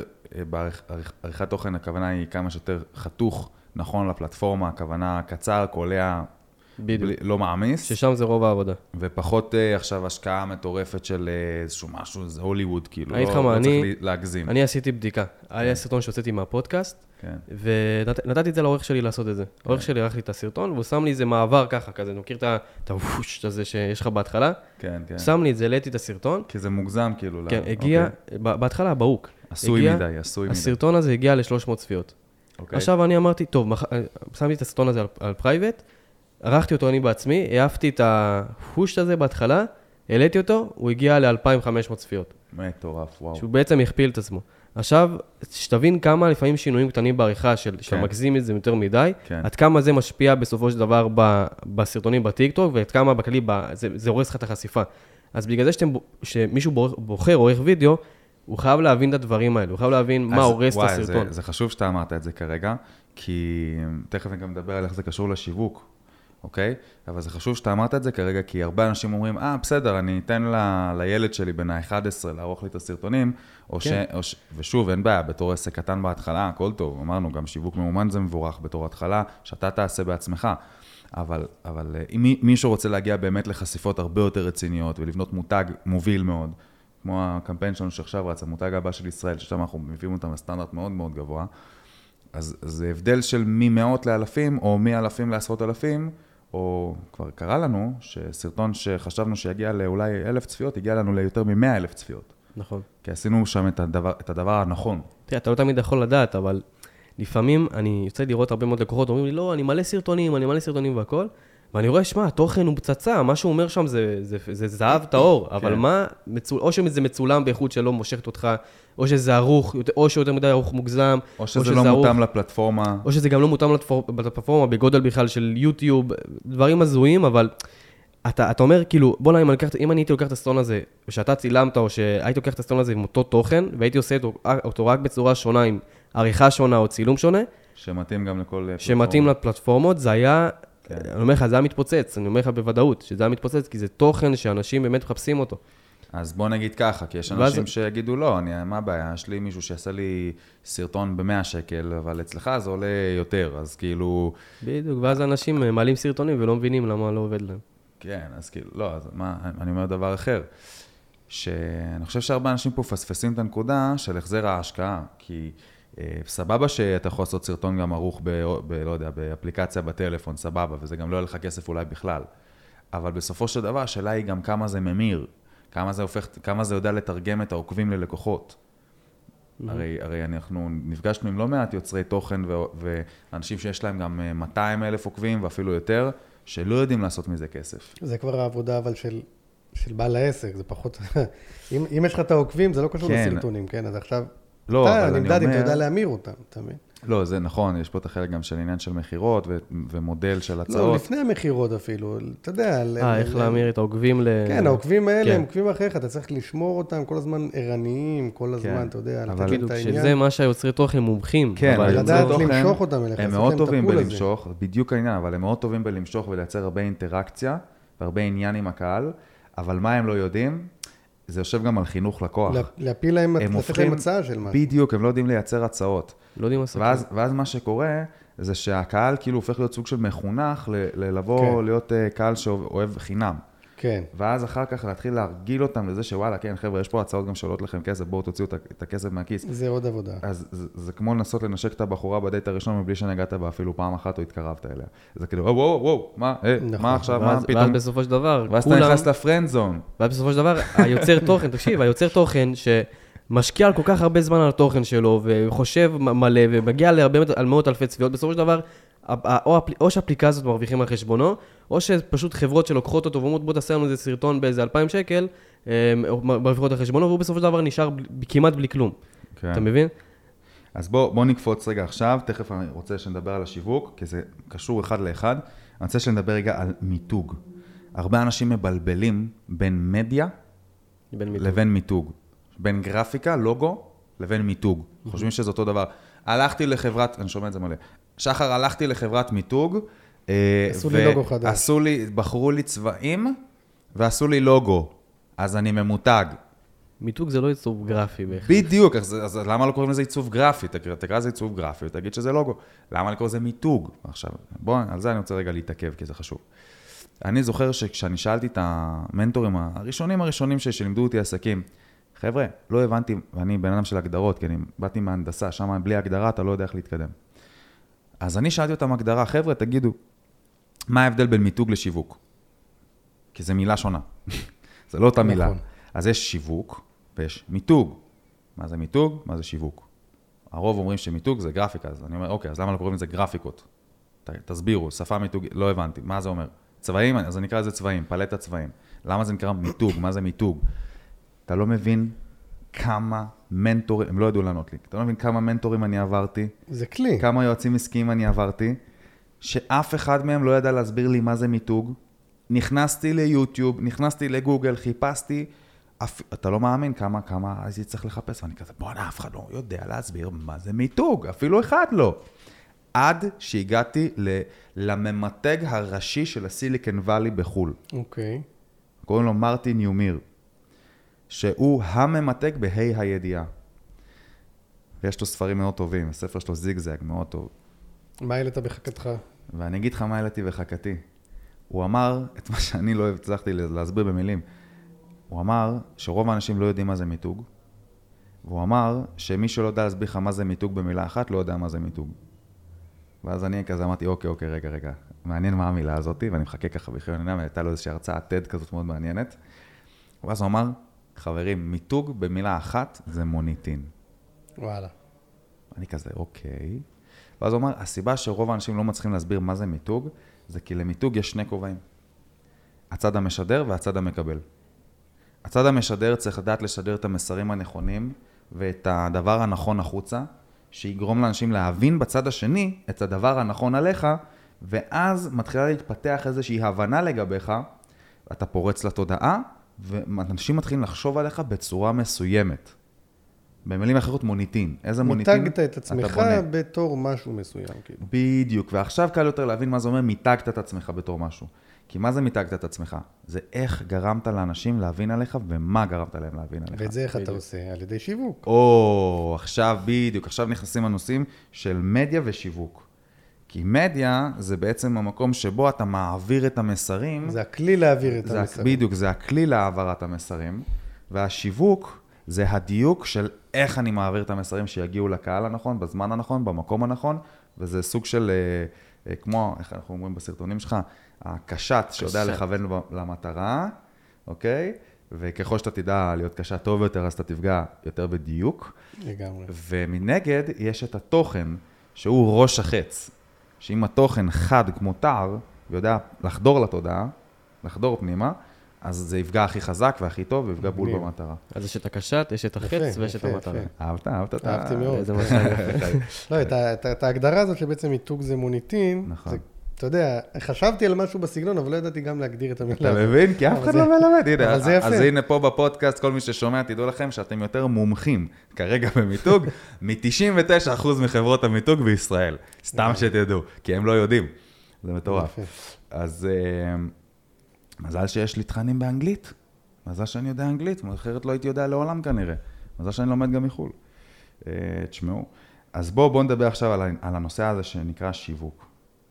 בעריכת תוכן, הכוונה היא כמה שיותר חתוך, נכון לפלטפורמה, הכוונה קצר, קולע, לא מעמיס. ששם זה רוב העבודה. ופחות עכשיו השקעה מטורפת של איזשהו משהו, זה הוליווד, כאילו, לא צריך להגזים. אני עשיתי בדיקה. היה לי סרטון שהוצאתי מהפודקאסט, ונתתי את זה לעורך שלי לעשות את זה. העורך שלי ערך לי את הסרטון, והוא שם לי איזה מעבר ככה, כזה, אני מכיר את הווש הזה שיש לך בהתחלה. כן, כן. שם לי את זה, העליתי את הסרטון. כי זה מוגזם, כאילו. כן, הגיע, בהתחלה באוק. עשוי מדי. הסרטון הזה הגיע ל-300 צפיות. עכשיו אני אמרתי, טוב, שמתי את הסרטון הזה על פרייבט, ערכתי אותו אני בעצמי, העפתי את ההוש הזה בהתחלה, העליתי אותו, הוא הגיע ל-2500 צפיות. מטורף, וואו. שהוא בעצם הכפיל את עצמו. עכשיו, שתבין כמה לפעמים שינויים קטנים בעריכה שמגזים את זה יותר מדי, עד כמה זה משפיע בסופו של דבר בסרטונים בטיקטוק, ועד כמה בכלי זה הורס לך את החשיפה. אז בגלל זה שמישהו בוחר עורך וידאו, הוא חייב להבין את הדברים האלה, הוא חייב להבין מה הורס את הסרטון. זה חשוב שאתה אמרת את זה כרגע, כי תכף אני גם מדבר על איך זה קשור לשיווק. אוקיי? אבל זה חשוב שאתה אמרת את זה כרגע, כי הרבה אנשים אומרים, בסדר, אני אתן לילד שלי בין ה-11 לערוך לי את הסרטונים, ושוב, אין בעיה, בתור עסק קטן בהתחלה, הכל טוב, אמרנו, גם שיווק ממומן זה מבורך בתור התחלה, שאתה תעשה בעצמך. אבל אם מישהו רוצה להגיע באמת לחשיפות הרבה יותר רציניות, ולבנות מותג מוביל מאוד, כמו הקמפיין שלנו שעכשיו רץ, המותג הבא של ישראל, ששם אנחנו מביאים אותם לסטנדרט מאוד מאוד גבוה, אז זה הבדל של ממאות לאלפים, או מאלפים לעשרות אלפים, או כבר קרה לנו שסרטון שחשבנו שיגיע לאולי 1,000 צפיות, הגיע לנו ליותר מ100,000 צפיות. נכון. כי עשינו שם את הדבר הנכון. תראה, אתה לא תמיד יכול לדעת, אבל לפעמים אני יוצא לראות הרבה מאוד לקוחות, אומרים לי, לא, אני מלא סרטונים והכל, ואני רואה, שמע, התוכן הוא פצצה, מה שהוא אומר שם זה זהב טהור, אבל מה, או שזה מצולם באיכות שלא מושכת אותך, או שזה ערוך, או שיותר מדי ערוך מוגזם, או שזה לא מותאם לפלטפורמה. או שזה גם לא מותאם לפלטפורמה, בגודל בכלל של יוטיוב, דברים הזויים, אבל אתה אומר, כאילו, בוא נעים, אם אני הייתי לוקח את הסרטון הזה, ושאתה צילמת, או שהייתי לוקח את הסרטון הזה עם אותו תוכן, והייתי עושה אותו רק בצורה שונה, עם עריכה שונה או צילום שונה, שמתאים גם לכל פלטפורמה. שמתאים לפלטפורמות, זה היה, אני אומר לך, זה היה מתפוצץ, אני אומר לך בוודאות, שזה היה מתפוצץ, כי זה תוכן שאנשים באמת מחפשים אותו. אז בוא נגיד ככה, כי יש אנשים שיגידו לא, מה הבעיה? יש לי מישהו שיעשה לי סרטון ב100 שקל, אבל אצלך זה עולה יותר, אז כאילו... בדיוק, ואז אנשים מעלים סרטונים ולא מבינים למה לא עובד להם. כן, אז כאילו, לא, אז אני אומר דבר אחר, שאני חושב שהרבה אנשים פה פספסים את הנקודה של החזר ההשקעה, כי סבבה שאתה יכול לעשות סרטון גם ערוך לא יודע, באפליקציה בטלפון, סבבה, וזה גם לא יהיה לך כסף אולי בכלל. אבל בסופו של דבר, השאלה היא גם כמה זה ממיר, כמה זה יודע לתרגם את העוקבים ללקוחות. הרי אנחנו נפגשנו עם לא מעט יוצרי תוכן ואנשים שיש להם גם 200,000 עוקבים ואפילו יותר, שלא יודעים לעשות מזה כסף. זה כבר העבודה אבל של בעל העסק, זה פחות... אם יש לך את העוקבים, זה לא קשור לסרטונים, כן? אז עכשיו... אתה נמדד אם אתה יודע להמיר אותם, אתה מבין? לא, זה נכון, יש פה את החלק גם של עניין של מחירות ומודל של הצעות. לא, לפני המחירות אפילו, אתה יודע. איך להמיר את העוקבים כן, העוקבים האלה הם עוקבים אחריך, אתה צריך לשמור אותם כל הזמן ערניים, כל הזמן, אתה יודע, לתת להם את העניין. שזה מה שהיוצרי תוכן מומחים. כן, אבל לדעת למשוך אותם אליך. הם מאוד טובים בלמשוך, בדיוק העניין, אבל הם מאוד טובים בלמשוך ולייצר הרבה אינטראקציה והרבה עניין עם הקהל, אבל מה הם לא יודעים? זה יושב גם על חינוך לקוח. להפיל להם, לתת להם הצעה של משהו. בדיוק, הם לא יודעים לייצר הצעות. לא יודעים עסקים. ואז מה שקורה, זה שהקהל כאילו הופך להיות סוג של מחונך, לבוא להיות קהל שאוהב חינם. כן. ואז אחר כך להתחיל להרגיל אותם לזה שוואלה, כן, חבר'ה, יש פה הצעות גם שעולות לכם כסף, בואו תוציאו את הכסף מהכיס. זה עוד עבודה. אז זה כמו לנסות לנשק את הבחורה בדייט הראשון, מבלי שנגעת בה אפילו פעם אחת או התקרבת אליה. זה כאילו, וואו, מה עכשיו, מה פתאום? ואז בסופו של דבר, ואז אתה נכנס לפרנד זון. ואז בסופו של דבר, היוצר תוכן, תקשיב, היוצר תוכן שמשקיע על כל כך הרבה זמן על התוכן שלו, וחושב מלא, ומגיע על מאות אלפי צפיות, בסופו של דבר, או שהאפליקציות מרוויחים על חשבונו, או שפשוט חברות שלוקחות אותו ואומרות, בוא תעשה לנו איזה סרטון באיזה 2,000 שקל, מרוויחות על חשבונו, והוא בסופו של דבר נשאר כמעט בלי כלום. כן. אתה מבין? אז בוא נקפוץ רגע עכשיו, תכף אני רוצה שנדבר על השיווק, כי זה קשור אחד לאחד. אני רוצה שנדבר רגע על מיתוג. הרבה אנשים מבלבלים בין מדיה לבין מיתוג. בין גרפיקה, לוגו, לבין מיתוג. חושבים שזה אותו דבר. הלכתי לחברת, אני שומע את זה מלא, שחר, הלכתי לחברת מיתוג, עשו לי לוגו חדש. בחרו לי צבעים, ועשו לי לוגו. אז אני ממותג. מיתוג זה לא עיצוב גרפי בהחלט. בדיוק, אז למה לא קוראים לזה עיצוב גרפי? תקרא לזה עיצוב גרפי ותגיד שזה לוגו. למה לקרוא לזה מיתוג? עכשיו, על זה אני רוצה רגע להתעכב, כי זה חשוב. אני זוכר שכשאני שאלתי את המנטורים הראשונים שלימדו אותי עסקים, חבר'ה, לא הבנתי, ואני בן אדם של הגדרות, כי אני באתי מהנדסה, שם בלי הגדרה אתה לא יודע איך להתקדם. אז אני שאלתי אותם הגדרה, חבר'ה, תגידו, מה ההבדל בין מיתוג לשיווק? כי זה מילה שונה. זה לא אותה מילה. אז יש שיווק ויש מיתוג. מה זה מיתוג? מה זה שיווק? הרוב אומרים שמיתוג זה גרפיקה, אז אני אומר, אוקיי, אז למה לא קוראים לזה גרפיקות? תסבירו, שפה מיתוג, לא הבנתי, מה זה אומר? צבעים, אז אני אקרא לזה צבעים, פלטת צבעים. למה זה נקרא מיתוג? מה זה מיתוג? אתה לא מבין כמה מנטורים, הם לא ידעו לענות לי, אתה לא מבין כמה מנטורים אני עברתי, זה כלי. כמה יועצים עסקיים אני עברתי, שאף אחד מהם לא ידע להסביר לי מה זה מיתוג. נכנסתי ליוטיוב, נכנסתי לגוגל, חיפשתי, אתה לא מאמין כמה אז צריך לחפש, ואני כזה, בוא'נה, אף אחד לא יודע להסביר מה זה מיתוג, אפילו אחד לא. עד שהגעתי לממתג הראשי של הסיליקון ואלי בחול. אוקיי. קוראים לו מרטין יומיר, שהוא הממתג בהי הידיעה. ויש לו ספרים מאוד טובים, הספר שלו זיגזג מאוד טוב. מה העלית בחכתך? ואני אגיד לך מה העליתי בחכתי. הוא אמר את מה שאני לא הצלחתי להסביר במילים. הוא אמר שרוב האנשים לא יודעים מה זה מיתוג, והוא אמר שמי שלא יודע להסביר לך מה זה מיתוג במילה אחת, לא יודע מה זה מיתוג. ואז אני כזה אמרתי, אוקיי, רגע. מעניין מה המילה הזאת, ואני מחכה ככה בחיון עיניים, הייתה לו איזושהי הרצאה TED כזאת מאוד מעניינת. ואז הוא אמר, חברים, מיתוג במילה אחת זה מוניטין. וואלה. אני כזה, אוקיי. ואז הוא אמר, הסיבה שרוב האנשים לא מצליחים להסביר מה זה מיתוג, זה כי למיתוג יש שני כובעים. הצד המשדר והצד המקבל. הצד המשדר צריך לדעת לשדר את המסרים הנכונים, ואת הדבר הנכון החוצה, שיגרום לאנשים להבין בצד השני את הדבר הנכון עליך, ואז מתחילה להתפתח איזושהי הבנה לגביך, אתה פורץ לתודעה, ואנשים מתחילים לחשוב עליך בצורה מסוימת. במילים אחרות מוניטין. איזה מוניטין? מיתגת את עצמך בתור משהו מסוים. כאילו. בדיוק, ועכשיו קל יותר להבין מה זה אומר, מיתגת את עצמך בתור משהו. כי מה זה מיתגת את עצמך? זה איך גרמת לאנשים להבין עליך, ומה גרמת להם להבין עליך. ואת זה איך אתה עושה? על ידי שיווק. עכשיו בדיוק, עכשיו נכנסים הנושאים של מדיה ושיווק. כי מדיה זה בעצם המקום שבו אתה מעביר את המסרים. זה הכלי להעביר את המסרים. בדיוק, זה הכלי להעברת המסרים, והשיווק זה הדיוק של איך אני מעביר את המסרים שיגיעו לקהל הנכון, בזמן הנכון, במקום הנכון, וזה סוג של, כמו, איך אנחנו אומרים בסרטונים שלך, הקשת שיודע לכוון למטרה, אוקיי? וככל שאתה תדע להיות קשת טוב יותר, אז אתה תפגע יותר בדיוק. לגמרי. ומנגד יש את התוכן, שהוא ראש החץ, שאם התוכן חד כמו תער, ויודע לחדור לתודעה, לחדור פנימה, אז זה יפגע הכי חזק והכי טוב, ויפגע בול במטרה. אז יש את הקשת, יש את החץ ויש את המטרה. אהבת? אהבתי מאוד. זה מה שאני לא, את ההגדרה הזאת שבעצם מיתוג זה מוניטין, נכון. אתה יודע, חשבתי על משהו בסגנון, אבל לא ידעתי גם להגדיר את המילה. אתה מבין? כי אף אחד לא מלמד. אבל זה יפה. אז הנה פה בפודקאסט, כל מי ששומע, תדעו לכם שאתם יותר מומחים כרגע במיתוג, מ-99% מחברות המיתוג בישראל. סתם שתדעו, כי הם לא יודעים. זה מטורף. אז מזל שיש לי תכנים באנגלית. מזל שאני יודע אנגלית, אחרת לא הייתי יודע לעולם כנראה. מזל שאני לומד גם מחול. תשמעו. אז בואו נדבר עכשיו על הנושא הזה שנקרא שיווק.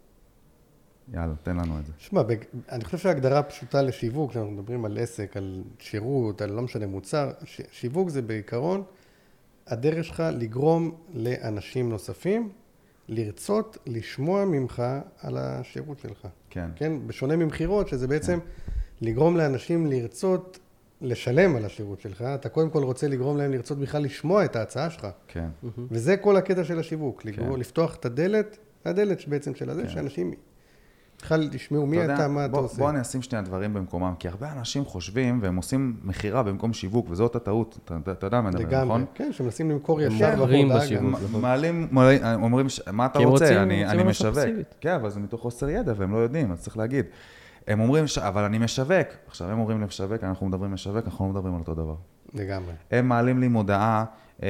יאללה, תן לנו את זה. שמע, אני חושב שההגדרה פשוטה לשיווק, כשאנחנו מדברים על עסק, על שירות, על לא משנה מוצר, שיווק זה בעיקרון הדרך שלך לגרום לאנשים נוספים, לרצות לשמוע ממך על השירות שלך. כן. כן? בשונה ממחירות, שזה בעצם לגרום לאנשים לרצות לשלם על השירות שלך, אתה קודם כל רוצה לגרום להם לרצות בכלל לשמוע את ההצעה שלך. כן. וזה כל הקטע של השיווק, לפתוח את הדלת בעצם של הזה, שאנשים בכלל תשמעו מי אתה, מה אתה עושה. בוא אני אשים שני הדברים במקומם, כי הרבה אנשים חושבים והם עושים מחירה במקום שיווק, וזאת הטעות, אתה יודע מה דבר, נכון? לגמרי, כן, שמנסים למכור ישר אומרים, מה אתה רוצה? אני משווק. כן, אבל זה מתוך חוסר ידע, והם לא יודעים, אז צריך להגיד. הם אומרים, אבל אני משווק. עכשיו, הם אומרים לשווק, אנחנו מדברים לשווק, אנחנו לא מדברים על אותו דבר. לגמרי. הם מעלים לי מודעה,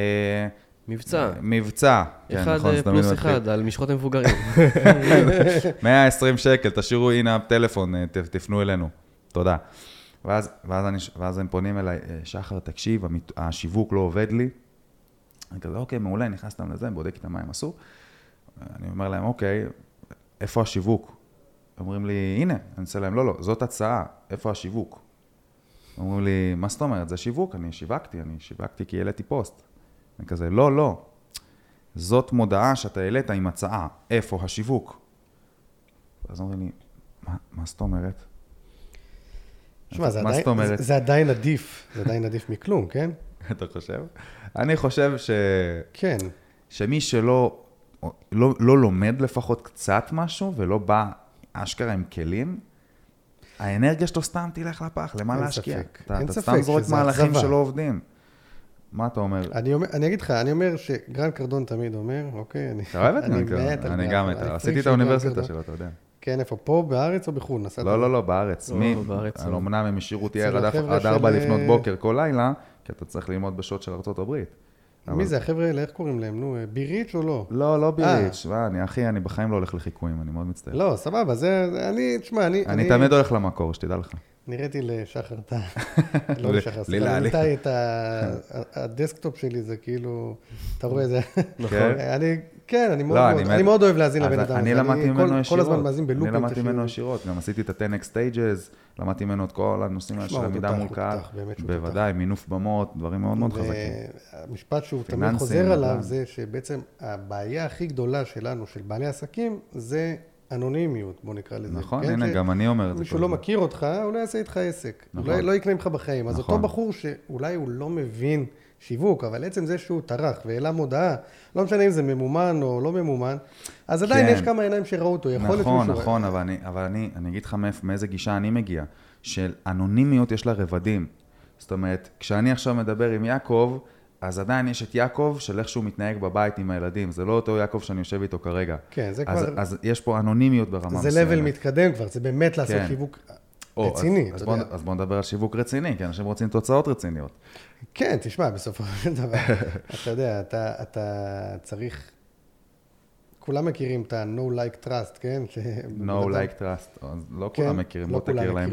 מבצע. 1+1 על משחות המבוגרים. 120 שקל, תשאירו, הנה הטלפון, תפנו אלינו. תודה. ואז הם פונים אליי, שחר, תקשיב, השיווק לא עובד לי. אני כזה, אוקיי, מעולה, נכנסתם לזה, בודק איתם מה הם עשו. אני אומר להם, אוקיי, איפה השיווק? אומרים לי, הנה, אני אנסה להם, לא, זאת הצעה, איפה השיווק? אומרים לי, מה זאת אומרת? זה שיווק, אני שיווקתי כי העליתי פוסט. אני כזה, לא, זאת מודעה שאתה העלית עם הצעה, איפה השיווק? אז אומרים לי, מה זאת אומרת? תשמע, זה עדיין עדיף, מכלום, כן? אתה חושב? אני חושב כן. שמי שלא לא לומד לפחות קצת משהו, ולא בא אשכרה עם כלים, האנרגיה שלו סתם תלך לפח, למה להשקיע? אתה סתם זורק מהלכים שלא עובדים. מה אתה אומר? אני אגיד לך, אני אומר שגרנט קרדון תמיד אומר, אוקיי, אתה אוהב את גרנט קרדון? אני גם עשיתי את האוניברסיטה שלו, אתה יודע. כן, איפה? פה, בארץ או בחו"ל? לא, בארץ. אמנם הם השאירו אותי עד 4 לפנות בוקר כל לילה, כי אתה צריך ללמוד בשעות של ארצות הברית. מי זה? החבר'ה האלה, איך קוראים להם? נו, ביריץ' או לא? לא ביריץ'. אני בחיים לא הולך לחיקויים, אני מאוד מצטער. לא, סבבה, תשמע, אני תמיד הולך למקור, שתדע לך. נראיתי לשחר, לא לשחר, סליחה, נראיתי את הדסקטופ שלי, זה כאילו, אתה רואה זה, כן, אני מאוד אוהב להזין לבן אדם, אני למדתי ממנו ישירות, כל הזמן מאזין בלופים, אני למדתי ממנו ישירות, גם עשיתי את ה-10X Stages, למדתי ממנו את כל הנושאים של עמידה מול קהל, בוודאי, מינוף במות, דברים מאוד מאוד חזקים. המשפט שהוא תמיד חוזר עליו, זה שבעצם הבעיה הכי גדולה שלנו, של בעלי עסקים, זה אנונימיות, בוא נקרא לזה. נכון, הנה, גם אני אומר את זה. מישהו לא מכיר אותך, אולי יעשה איתך עסק. לא יקנה ממך בחיים. אז אותו בחור שאולי הוא לא מבין שיווק, אבל עצם זה שהוא טרח והעלה מודעה, לא משנה אם זה ממומן או לא ממומן, אז עדיין יש כמה עיניים שראו אותו. נכון, אבל אני אגיד לך מאיזה גישה אני מגיע, של אנונימיות יש לה רבדים. זאת אומרת, כשאני עכשיו מדבר עם יעקב, אז עדיין יש את יעקב של איך שהוא מתנהג בבית עם הילדים. זה לא אותו יעקב שאני יושב איתו כרגע. כן, זה כבר... אז יש פה אנונימיות ברמה מסוימת. זה לבל מתקדם כבר, זה באמת לעשות שיווק רציני. אז בוא נדבר על שיווק רציני, כי אנשים רוצים תוצאות רציניות. כן, תשמע, בסופו של דבר, אתה יודע, אתה צריך... כולם מכירים את ה-No Like Trust, כן? No Like Trust, לא כולם מכירים, לא תכיר להם.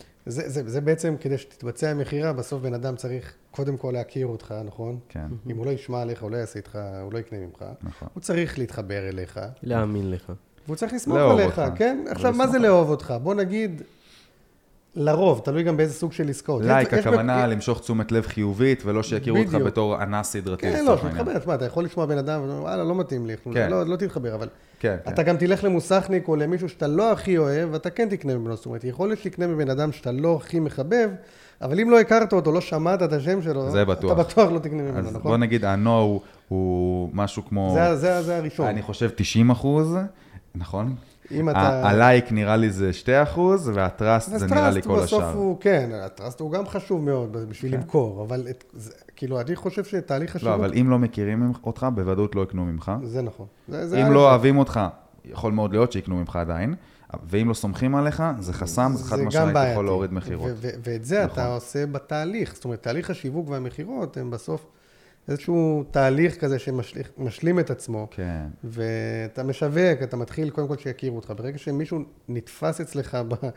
זה בעצם כדי שתתבצע המחירה, בסוף בן אדם צריך קודם כל להכיר אותך, נכון? כן. אם הוא לא ישמע עליך, הוא לא יעשה איתך, הוא לא יקנה ממך. נכון. הוא צריך להתחבר אליך. להאמין לך. והוא צריך לסמוך עליך, כן? עכשיו, מה זה לאהוב אותך? בוא נגיד, לרוב, תלוי גם באיזה סוג של עסקאות. לייק, הכוונה למשוך תשומת לב חיובית, ולא שיכירו אותך בתור אנס סדרתי. כן, לא, שתתחבר, תשמע, אתה יכול לשמוע בן אדם, וואלה, לא מתאים לי, לא תתחבר, אבל אתה גם תלך למוסכניק או למישהו שאתה לא הכי אוהב, ואתה כן תקנה ממנו, זאת אומרת, יכול להיות שתקנה מבן אדם שאתה לא הכי מחבב, אבל אם לא הכרת אותו, לא שמעת את השם שלו, אתה בטוח לא תקנה ממנו, נכון? אז בוא נגיד, ה-No הוא משהו כמו... זה הראשון. אני חושב 90%, נכון? הלייק נראה לי זה 2%, והטראסט זה נראה לי כל השאר. כן, הטראסט הוא גם חשוב מאוד בשביל למכור, אבל כאילו, אני חושב שתהליך השיווק... לא, אבל אם לא מכירים אותך, בוודאות לא יקנו ממך. זה נכון. אם לא אוהבים אותך, יכול מאוד להיות שיקנו ממך עדיין, ואם לא סומכים עליך, זה חסם, זה חד משמעית יכול להוריד מחירות. ואת זה אתה עושה בתהליך, זאת אומרת, תהליך השיווק והמחירות הם בסוף איזשהו תהליך כזה שמשלים את עצמו, כן. ואתה משווק, אתה מתחיל קודם כל שיכירו אותך. ברגע שמישהו נתפס אצלך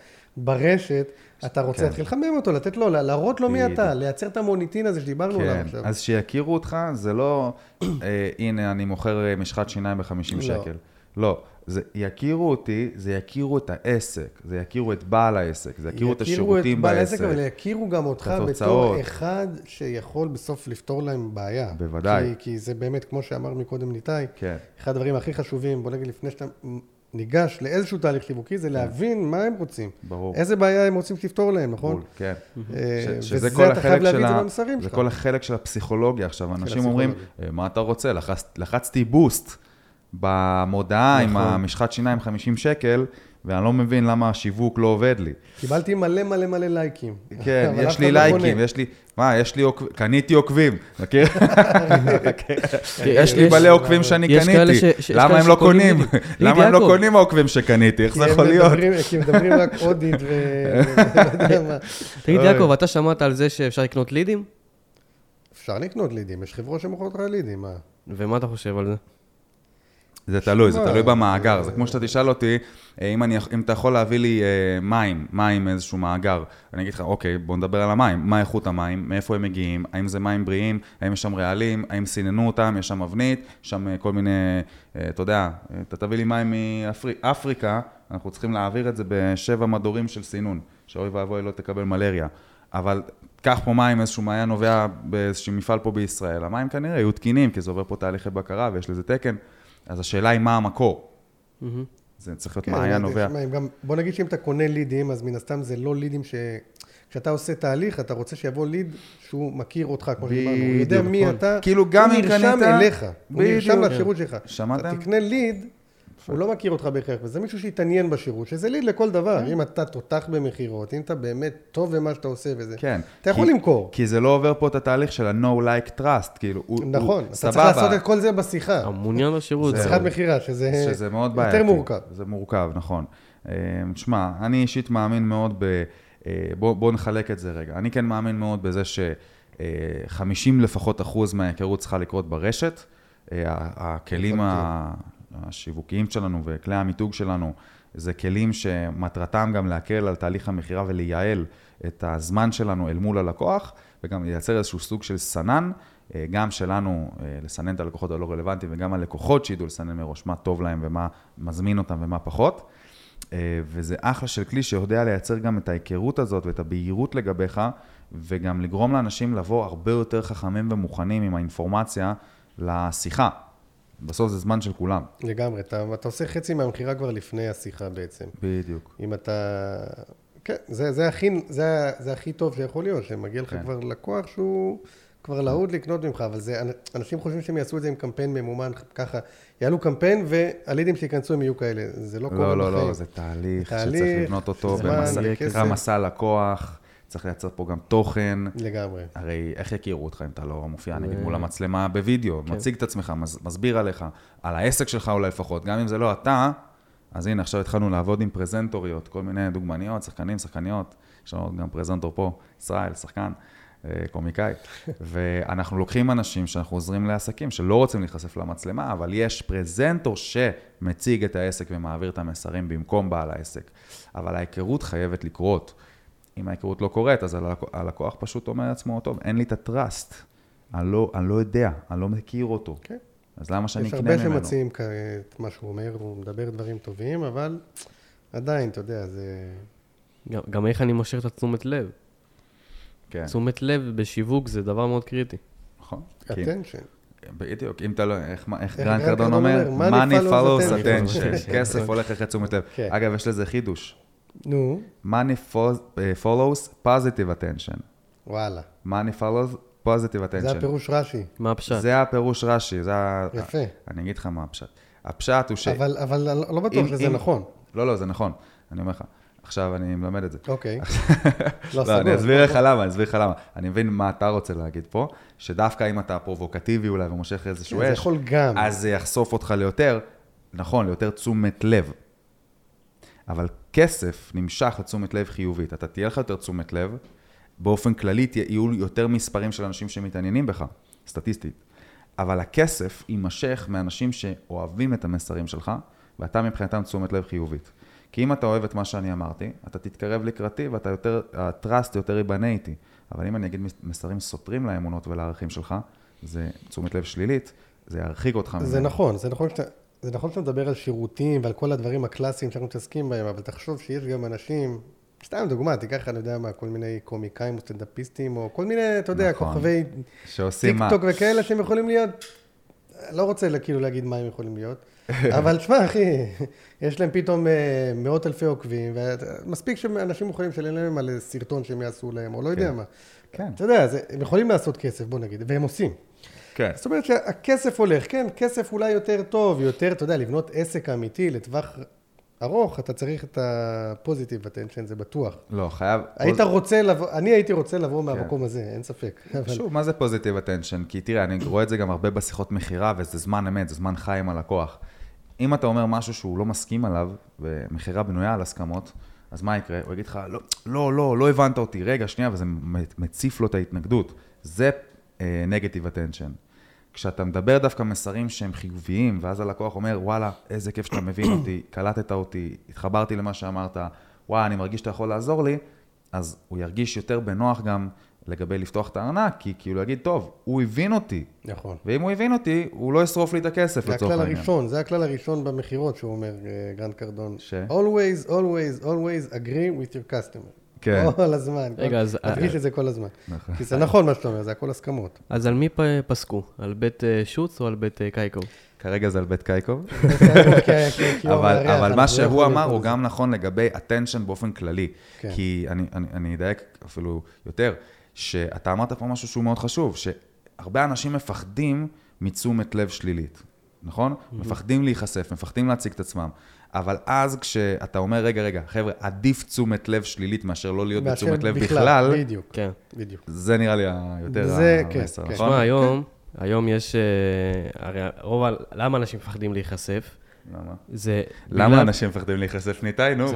ברשת, אתה רוצה להתחיל לחמם אותו, לתת לו, להראות לו מי אתה, לייצר את המוניטין הזה שדיברנו עליו עכשיו. אז שיכירו אותך, זה לא, הנה, אני מוכר משחת שיניים ב-50 שקל. לא. זה יכירו אותי, זה יכירו את העסק, זה יכירו את בעל העסק, זה יכירו את השירותים בעסק. אבל יכירו גם אותך בתור אחד שיכול בסוף לפתור להם בעיה. בוודאי. כי זה באמת, כמו שאמר מקודם ניתאי, כן. אחד הדברים הכי חשובים, בוא נגיד לפני שאתה ניגש לאיזשהו תהליך שיווקי, זה להבין מה הם רוצים. ברור. איזה בעיה הם רוצים שתפתור להם, נכון? כן. וזה אתה חייב להביא את זה במסרים שלך. זה כל החלק של הפסיכולוגיה. עכשיו, אנשים אומרים, מה אתה רוצה? לחצתי בוסט. במודעה עם המשחת שיניים 50 שקל, ואני לא מבין למה השיווק לא עובד לי. קיבלתי מלא מלא מלא לייקים. כן, יש לי לייקים, יש לי קניתי עוקבים, מכיר? יש לי מלא עוקבים שאני קניתי, למה הם לא קונים? למה הם לא קונים העוקבים שקניתי? איך זה יכול להיות? כי מדברים רק אודית תגיד, יעקב, אתה שמעת על זה שאפשר לקנות לידים? אפשר לקנות לידים, יש חברות שמוכרות לך לידים, מה? ומה אתה חושב על זה? זה תלוי במאגר. זה כמו שאתה תשאל אותי, אם אתה יכול להביא לי מים איזשהו מאגר, אני אגיד לך, אוקיי, בוא נדבר על המים. מה איכות המים? מאיפה הם מגיעים? האם זה מים בריאים? האם יש שם רעלים? האם סיננו אותם? יש שם מבנית? יש שם כל מיני, אתה יודע, אתה תביא לי מים מאפריקה, אנחנו צריכים להעביר את זה ב7 מדורים של סינון, שאוי ואבוי לא תקבל מלריה. אבל קח פה מים, איזשהו מעיין נובע באיזשהו מפעל פה בישראל. המים כנראה יהיו תקינים, כי זה עובר פה תהליכי בקרה ויש לזה תקן. אז השאלה היא מה המקור. זה צריך להיות מעיין נובע. בוא נגיד שאם אתה קונה לידים, אז מן הסתם זה לא לידים כשאתה עושה תהליך, אתה רוצה שיבוא ליד שהוא מכיר אותך, כמו שדיברנו. הוא יודע מי אתה, כאילו גם אם קנית, הוא נרשם אליך, הוא נרשם לשירות שלך. שמעתם? אתה תקנה ליד, הוא לא מכיר אותך בהכרח, וזה מישהו שיתעניין בשירות, שזה ליד לכל דבר. אם אתה תותח במחירות, אם אתה באמת טוב במה שאתה עושה וזה, אתה יכול למכור. כי זה לא עובר פה את התהליך של ה-no like trust, כאילו, נכון, אתה צריך לעשות את כל זה בשיחה. המעוניין לשירות. שיחת מחירה, שזה מאוד בעייתי. יותר מורכב. זה מורכב, נכון. תשמע, אני אישית מאמין מאוד בוא נחלק את זה רגע. אני כן מאמין מאוד בזה ש50 לפחות אחוז מההיכרות צריכה לקרות ברשת. הכלים השיווקיים שלנו וכלי המיתוג שלנו, זה כלים שמטרתם גם להקל על תהליך המחירה ולייעל את הזמן שלנו אל מול הלקוח, וגם לייצר איזשהו סוג של סנן, גם שלנו לסנן את הלקוחות הלא רלוונטיים, וגם הלקוחות שידעו לסנן מראש מה טוב להם ומה מזמין אותם ומה פחות. וזה אחלה של כלי שיודע לייצר גם את ההיכרות הזאת ואת הבהירות לגביך, וגם לגרום לאנשים לבוא הרבה יותר חכמים ומוכנים עם האינפורמציה לשיחה. בסוף זה זמן של כולם. לגמרי, אתה עושה חצי מהמחירה כבר לפני השיחה בעצם. בדיוק. אם אתה... כן, זה הכי טוב שיכול להיות, שמגיע לך כבר לקוח שהוא כבר להוד לקנות ממך, אבל אנשים חושבים שהם יעשו את זה עם קמפיין ממומן ככה, יעלו קמפיין והלידים שיכנסו הם יהיו כאלה, זה לא קורה בחיים. לא, זה תהליך שצריך לבנות אותו, במסע לקוח, צריך לייצר פה גם תוכן. לגמרי. הרי איך יכירו אותך אם אתה לא מופיע, נגיד מול המצלמה בווידאו, מציג את עצמך, מסביר עליך, על העסק שלך אולי לפחות, גם אם זה לא אתה, אז הנה, עכשיו התחלנו לעבוד עם פרזנטוריות, כל מיני דוגמניות, שחקנים, שחקניות, יש לנו גם פרזנטור פה, ישראל, שחקן, קומיקאי, ואנחנו לוקחים אנשים שאנחנו עוזרים לעסקים, שלא רוצים להיחשף למצלמה, אבל יש פרזנטור שמציג את העסק ומעביר את המסרים במקום בעל העסק, אבל ההיכרות חייבת לקרות. אם ההיכרות לא קורית, אז הלקוח פשוט אומר לעצמו, טוב, אין לי את הטראסט, אני לא יודע, אני לא מכיר אותו. כן. אז למה שאני אקנה ממנו? יש הרבה שמציעים את מה שהוא אומר, הוא מדבר דברים טובים, אבל עדיין, אתה יודע, זה... גם איך אני מושך את התשומת לב. כן. תשומת לב בשיווק זה דבר מאוד קריטי. נכון. attention. בדיוק, אם אתה לא, איך גרנט קרדון אומר? money follows attention. כסף הולך אחרי תשומת לב. אגב, יש לזה חידוש. נו. money follows positive attention. וואלה. money follows positive attention. זה הפירוש רש"י. מה הפשט? זה הפירוש רש"י. יפה. אני אגיד לך מה הפשט. הפשט הוא אבל לא בטוח שזה נכון. לא, זה נכון. אני אומר לך. עכשיו אני מלמד את זה. אוקיי. לא, אני אסביר לך למה. אני מבין מה אתה רוצה להגיד פה, שדווקא אם אתה פרובוקטיבי אולי ומושך איזשהו אש, זה יכול גם. אז זה יחשוף אותך ליותר, נכון, ליותר תשומת לב. אבל כסף נמשך לתשומת לב חיובית. אתה תהיה לך יותר תשומת לב, באופן כללי יהיו יותר מספרים של אנשים שמתעניינים בך, סטטיסטית. אבל הכסף יימשך מאנשים שאוהבים את המסרים שלך, ואתה מבחינתם תשומת לב חיובית. כי אם אתה אוהב את מה שאני אמרתי, אתה תתקרב לקראתי ואתה יותר, הטראסט יותר ייבנה איתי. אבל אם אני אגיד מסרים סותרים לאמונות ולערכים שלך, זה תשומת לב שלילית, זה ירחיק אותך. זה נכון שאתה מדבר על שירותים ועל כל הדברים הקלאסיים שאנחנו מתעסקים בהם, אבל תחשוב שיש גם אנשים, סתם דוגמה, תיקח, אני יודע מה, כל מיני קומיקאים או סטנדאפיסטים, או כל מיני, אתה יודע, כוכבי טיק טוק וכאלה שהם יכולים להיות, לא רוצה כאילו להגיד מה הם יכולים להיות, אבל תשמע, אחי, יש להם פתאום מאות אלפי עוקבים, ומספיק שאנשים יכולים לשלם להם על סרטון שהם יעשו להם, או לא יודע מה. כן. אתה יודע, הם יכולים לעשות כסף, בוא נגיד, והם עושים. כן. זאת אומרת שהכסף הולך, כן, כסף אולי יותר טוב, יותר, אתה יודע, לבנות עסק אמיתי לטווח ארוך, אתה צריך את ה-positive attention, זה בטוח. לא, חייב... אני הייתי רוצה לבוא מהמקום הזה, אין ספק. שוב, מה זה positive attention? כי תראה, אני רואה את זה גם הרבה בשיחות מחירה, וזה זמן אמת, זה זמן חי עם הלקוח. אם אתה אומר משהו שהוא לא מסכים עליו, ומחירה בנויה על הסכמות, אז מה יקרה? הוא יגיד לך, לא הבנת אותי, רגע, שנייה, וזה מציף לו את ההתנגדות. זה negative attention. כשאתה מדבר דווקא מסרים שהם חיוביים, ואז הלקוח אומר, וואלה, איזה כיף שאתה מבין אותי, קלטת אותי, התחברתי למה שאמרת, וואלה, אני מרגיש שאתה יכול לעזור לי, אז הוא ירגיש יותר בנוח גם לגבי לפתוח את הארנק, כי הוא יגיד, טוב, הוא הבין אותי. נכון. ואם הוא הבין אותי, הוא לא ישרוף לי את הכסף לצורך העניין. זה הכלל הראשון במחירות, שהוא אומר, גרנד קרדון. always agree with your customer. כן. כל הזמן. רגע, אז... תדגיש את זה כל הזמן. כי זה נכון מה שאתה אומר, זה הכל הסכמות. אז על מי פסקו? על בית שוץ או על בית קייקו? כרגע זה על בית קייקו. אבל מה שהוא אמר הוא גם נכון לגבי attention באופן כללי. כי אני אדייק אפילו יותר, שאתה אמרת פה משהו שהוא מאוד חשוב, שהרבה אנשים מפחדים מתשומת לב שלילית. נכון? מפחדים להיחשף, מפחדים להציג את עצמם. אבל אז כשאתה אומר, רגע, חבר'ה, עדיף תשומת לב שלילית מאשר לא להיות בתשומת לב בכלל. בדיוק, בדיוק. זה נראה לי יותר המסר, נכון? תשמע, היום יש, הרי למה אנשים מפחדים להיחשף? למה אנשים מפחדים להיחשף ניתאי? נו, זה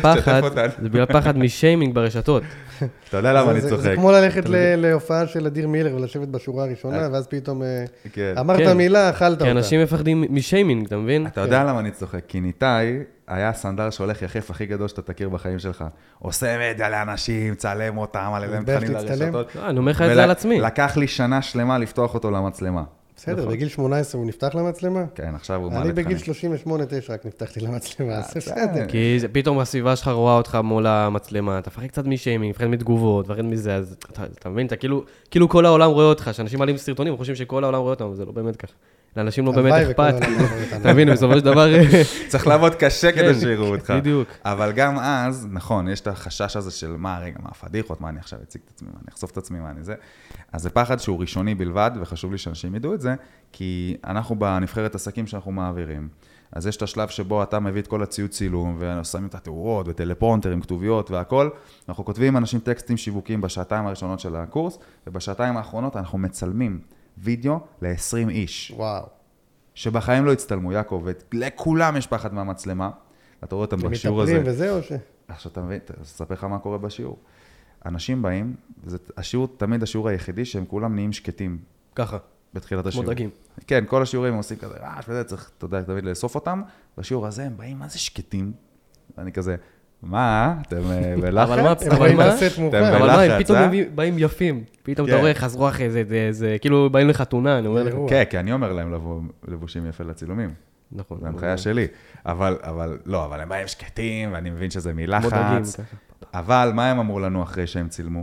בגלל פחד משיימינג ברשתות. אתה יודע למה אני צוחק. זה כמו ללכת להופעה של אדיר מילר ולשבת בשורה הראשונה, ואז פתאום אמרת מילה, אכלת אותה. כי אנשים מפחדים משיימינג, אתה מבין? אתה יודע למה אני צוחק, כי ניתאי היה הסנדלר שהולך יחף הכי גדול שאתה תכיר בחיים שלך. עושה מדיה לאנשים, צלם אותם, על אליהם תכנים לרשתות. אני אומר לך את זה על עצמי. לקח לי שנה שלמה לפתוח אותו למצלמה. בסדר, בגיל 18 הוא נפתח למצלמה? כן, עכשיו הוא מעלה תכנים. אני בגיל 38-9 רק נפתחתי למצלמה, אז בסדר. כי פתאום הסביבה שלך רואה אותך מול המצלמה, אתה מפחד קצת משיימינג, מפחד מתגובות, מפחד מזה, אז אתה מבין, אתה כאילו כל העולם רואה אותך, שאנשים מעלים סרטונים וחושבים שכל העולם רואה אותם, אבל זה לא באמת ככה. לאנשים לא באמת אכפת, אתה מבין, בסופו של דבר... צריך לעבוד קשה כדי שיראו אותך. בדיוק. אבל גם אז, נכון, יש את החשש הזה של מה, רגע, מה הפדיחות, מה אני עכשיו אציג את עצמי, מה אני אחשוף את עצמי, מה אני זה. אז זה פחד שהוא ראשוני בלבד, וחשוב לי שאנשים ידעו את זה, כי אנחנו בנבחרת עסקים שאנחנו מעבירים. אז יש את השלב שבו אתה מביא את כל הציוד צילום, ושמים את התאורות וטלפונטרים, כתוביות והכל. אנחנו כותבים אנשים טקסטים שיווקים בשעתיים הראשונות של הקורס, ובשעתיים האחרונות אנחנו מצלמים וידאו ל-20 איש. וואו. שבחיים לא הצטלמו, יעקב, ולכולם יש פחד מהמצלמה. אתה רואה אותם בשיעור הזה. מטפלים וזה או ש... עכשיו אתה מבין, תספר לך מה קורה בשיעור. אנשים באים, זה השיעור, תמיד השיעור היחידי שהם כולם נהיים שקטים. ככה. בתחילת השיעור. מודאגים. כן, כל השיעורים הם עושים כזה, וזה צריך, אתה יודע, תמיד לאסוף אותם. בשיעור הזה הם באים, מה זה שקטים? ואני כזה, מה? אתם בלחץ? אבל מה? פתאום באים יפים. פתאום אתה רואה חזרו אחרי זה, כאילו באים לחתונה, אני אומר לך. כן, כי אני אומר להם לבוא לבושים יפה לצילומים. נכון. זה הנחיה שלי. אבל לא, אבל הם באים שקטים, ואני מבין שזה מלחץ. אבל מה הם אמרו לנו אחרי שהם צילמו?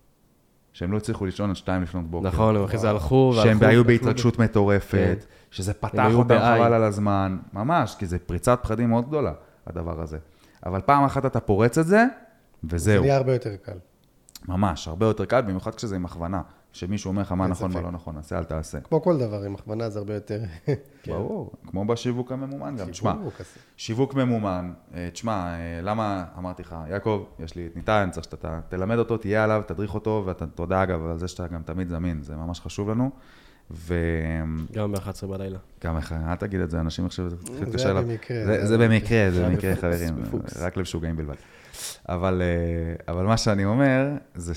שהם לא הצליחו לישון עד 2 לפנות בוקר. נכון, אחרי זה הלכו. שהם היו בהתרגשות מטורפת, שזה פתח אותם חבל על הזמן. ממש, כי זה פריצת פחדים מאוד גדולה, הדבר הזה. אבל פעם אחת אתה פורץ את זה, וזהו. זה נהיה הרבה יותר קל. ממש, הרבה יותר קל, במיוחד כשזה עם הכוונה. שמישהו אומר לך מה נכון ולא נכון, עשה, אל תעשה. כמו כל דבר, עם הכוונה זה הרבה יותר... ברור, כמו בשיווק הממומן גם. תשמע, שיווק ממומן, תשמע, למה אמרתי לך, יעקב, יש לי את ניתאי, אני צריך שאתה תלמד אותו, תהיה עליו, תדריך אותו, ואתה תודה אגב על זה שאתה גם תמיד זמין, זה ממש חשוב לנו. גם ב-11 בלילה. גם אל תגיד את זה, אנשים עכשיו... זה במקרה. זה במקרה, חברים, רק למשוגעים בלבד. אבל מה שאני אומר, זה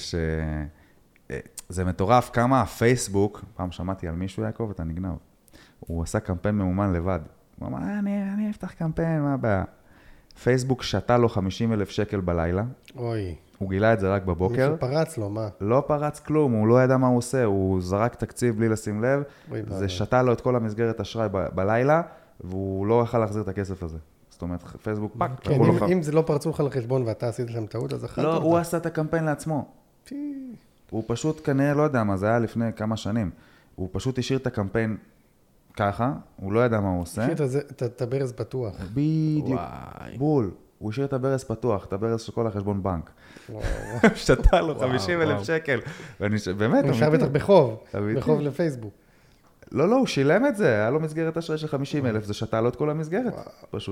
זה מטורף כמה הפייסבוק, פעם שמעתי על מישהו יעקב, אתה נגנב. הוא עשה קמפיין ממומן לבד. הוא אמר, אני אפתח קמפיין, מה הבעיה? פייסבוק שתה לו 50,000 שקל בלילה. אוי. הוא גילה את זה רק בבוקר. מישהו פרץ לו, מה? לא פרץ כלום, הוא לא ידע מה הוא עושה, הוא זרק תקציב בלי לשים לב, זה שתה לו את כל המסגרת אשראי בלילה, והוא לא יכל להחזיר את הכסף הזה. זאת אומרת, פייסבוק פאק. כן, אם זה לא פרצו לך לחשבון ואתה עשית שם טעות, אז אחת... לא, הוא עשה את הקמפיין לעצמו. הוא פשוט כנראה, לא יודע מה, זה היה לפני כמה שנים. הוא פשוט השאיר את הקמפיין ככה, הוא לא ידע מה הוא עושה. השאיר את הברז פתוח. בדיוק, בול. הוא השאיר את הברז פתוח, את הברז של כל החשבון בנק. שתה לו 50,000 שקל. באמת, הוא נשאר בטח בחוב לפייסבוק. לא, הוא שילם את זה, היה לו מסגרת אשראי של 50,000, זה שתה לו את כל המסגרת, פשוט.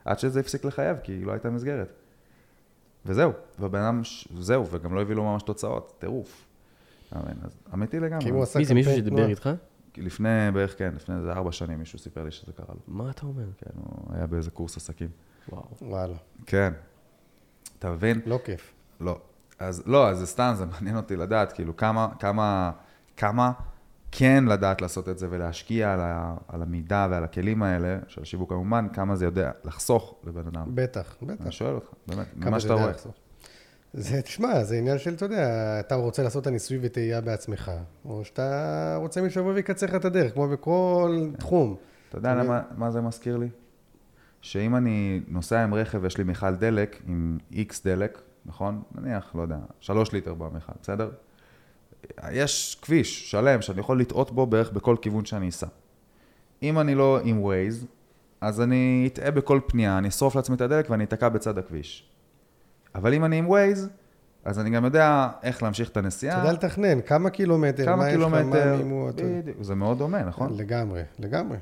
עד שזה הפסיק לחייב, כי לא הייתה מסגרת. וזהו, והבן אדם, זהו, וגם לא הביא לו ממש תוצאות, טירוף. אז אמיתי לגמרי. מי זה, מישהו שדיבר איתך? לפני בערך, כן, לפני איזה 4 שנים מישהו סיפר לי שזה קרה לו. מה אתה אומר? כן, הוא היה באיזה קורס עסקים. וואו. וואלה. כן. אתה מבין? לא כיף. לא. אז לא, אז זה סתם, זה מעניין אותי לדעת, כאילו, כמה כן לדעת לעשות את זה ולהשקיע על המידע ועל הכלים האלה של השיווק המומן, כמה זה יודע לחסוך לבן אדם. בטח. אני שואל אותך, באמת, כמה זה יודע לחסוך. תשמע, זה עניין של, אתה יודע, אתה רוצה לעשות את הניסוי וטעייה בעצמך, או שאתה רוצה מישהו לבוא ויקצר לך את הדרך, כמו בכל תחום. אתה יודע מה זה מזכיר לי? שאם אני נוסע עם רכב ויש לי מיכל דלק, עם X דלק, נכון? נניח, לא יודע, 3 ליטר במיכל, בסדר? יש כביש שלם שאני יכול לטעות בו בערך בכל כיוון שאני אסע. אם אני לא עם Waze, אז אני אטעה בכל פנייה, אני אשרוף לעצמי את הדלק ואני אתקע בצד הכביש. אבל אם אני עם Waze, אז אני גם יודע איך להמשיך את הנסיעה. אתה יודע לתכנן, כמה קילומטר, כמה קילומטר, בדיוק, זה מאוד דומה, נכון? לגמרי.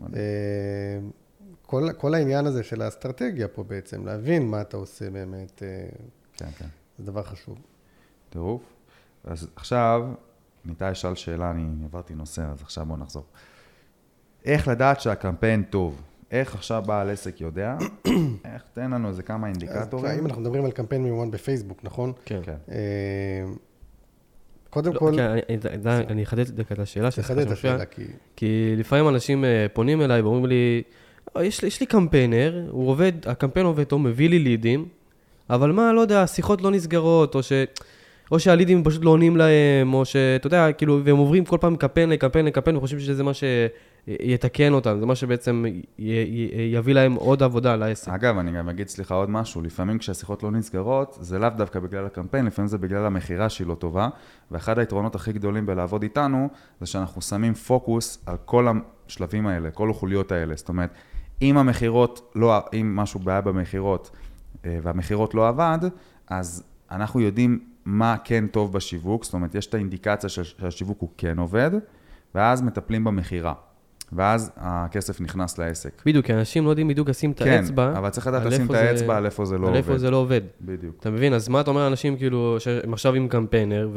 כל העניין הזה של האסטרטגיה פה בעצם, להבין מה אתה עושה באמת, כן. זה דבר חשוב. טירוף. אז עכשיו, ניתן לשאול שאלה, אני עברתי נושא, אז עכשיו בואו נחזור. איך לדעת שהקמפיין טוב? איך עכשיו בעל עסק יודע? איך תן לנו איזה כמה אינדיקטורים? אם אנחנו מדברים על קמפיין מיומן בפייסבוק, נכון? כן. קודם כל... אני אחדד את השאלה. תחדד את השאלה, כי לפעמים אנשים פונים אליי ואומרים לי, יש לי קמפיינר, הקמפיין עובד טוב, מביא לי לידים, אבל מה, לא יודע, השיחות לא נסגרות, או שהלידים פשוט לא עונים להם, או שאתה יודע, כאילו, והם עוברים כל פעם קמפיין לקמפיין, וחושבים שזה מה שיתקן אותם, זה מה שבעצם יביא להם עוד עבודה לעסק. אגב, אני גם אגיד סליחה עוד משהו, לפעמים כשהשיחות לא נסגרות, זה לאו דווקא בגלל הקמפיין, לפעמים זה בגלל המחירה שהיא לא טובה, ואחד היתרונות הכי גדולים בלעבוד איתנו, זה שאנחנו שמים פוקוס על כל השלבים האלה, כל החוליות האלה, זאת אומרת, אם משהו בעיה במחירות, והמחירות לא עבד, אז אנחנו יודעים מה כן טוב בשיווק, זאת אומרת, יש את האינדיקציה שהשיווק הוא כן עובד, ואז מטפלים במחירה, ואז הכסף נכנס לעסק. בדיוק, כי אנשים לא יודעים בדיוק לשים את האצבע. כן, אבל צריך לדעת לשים את האצבע על איפה זה לא עובד. על איפה זה לא עובד. בדיוק. אתה מבין? אז מה אתה אומר לאנשים כאילו, שהם עכשיו עם קמפיינר,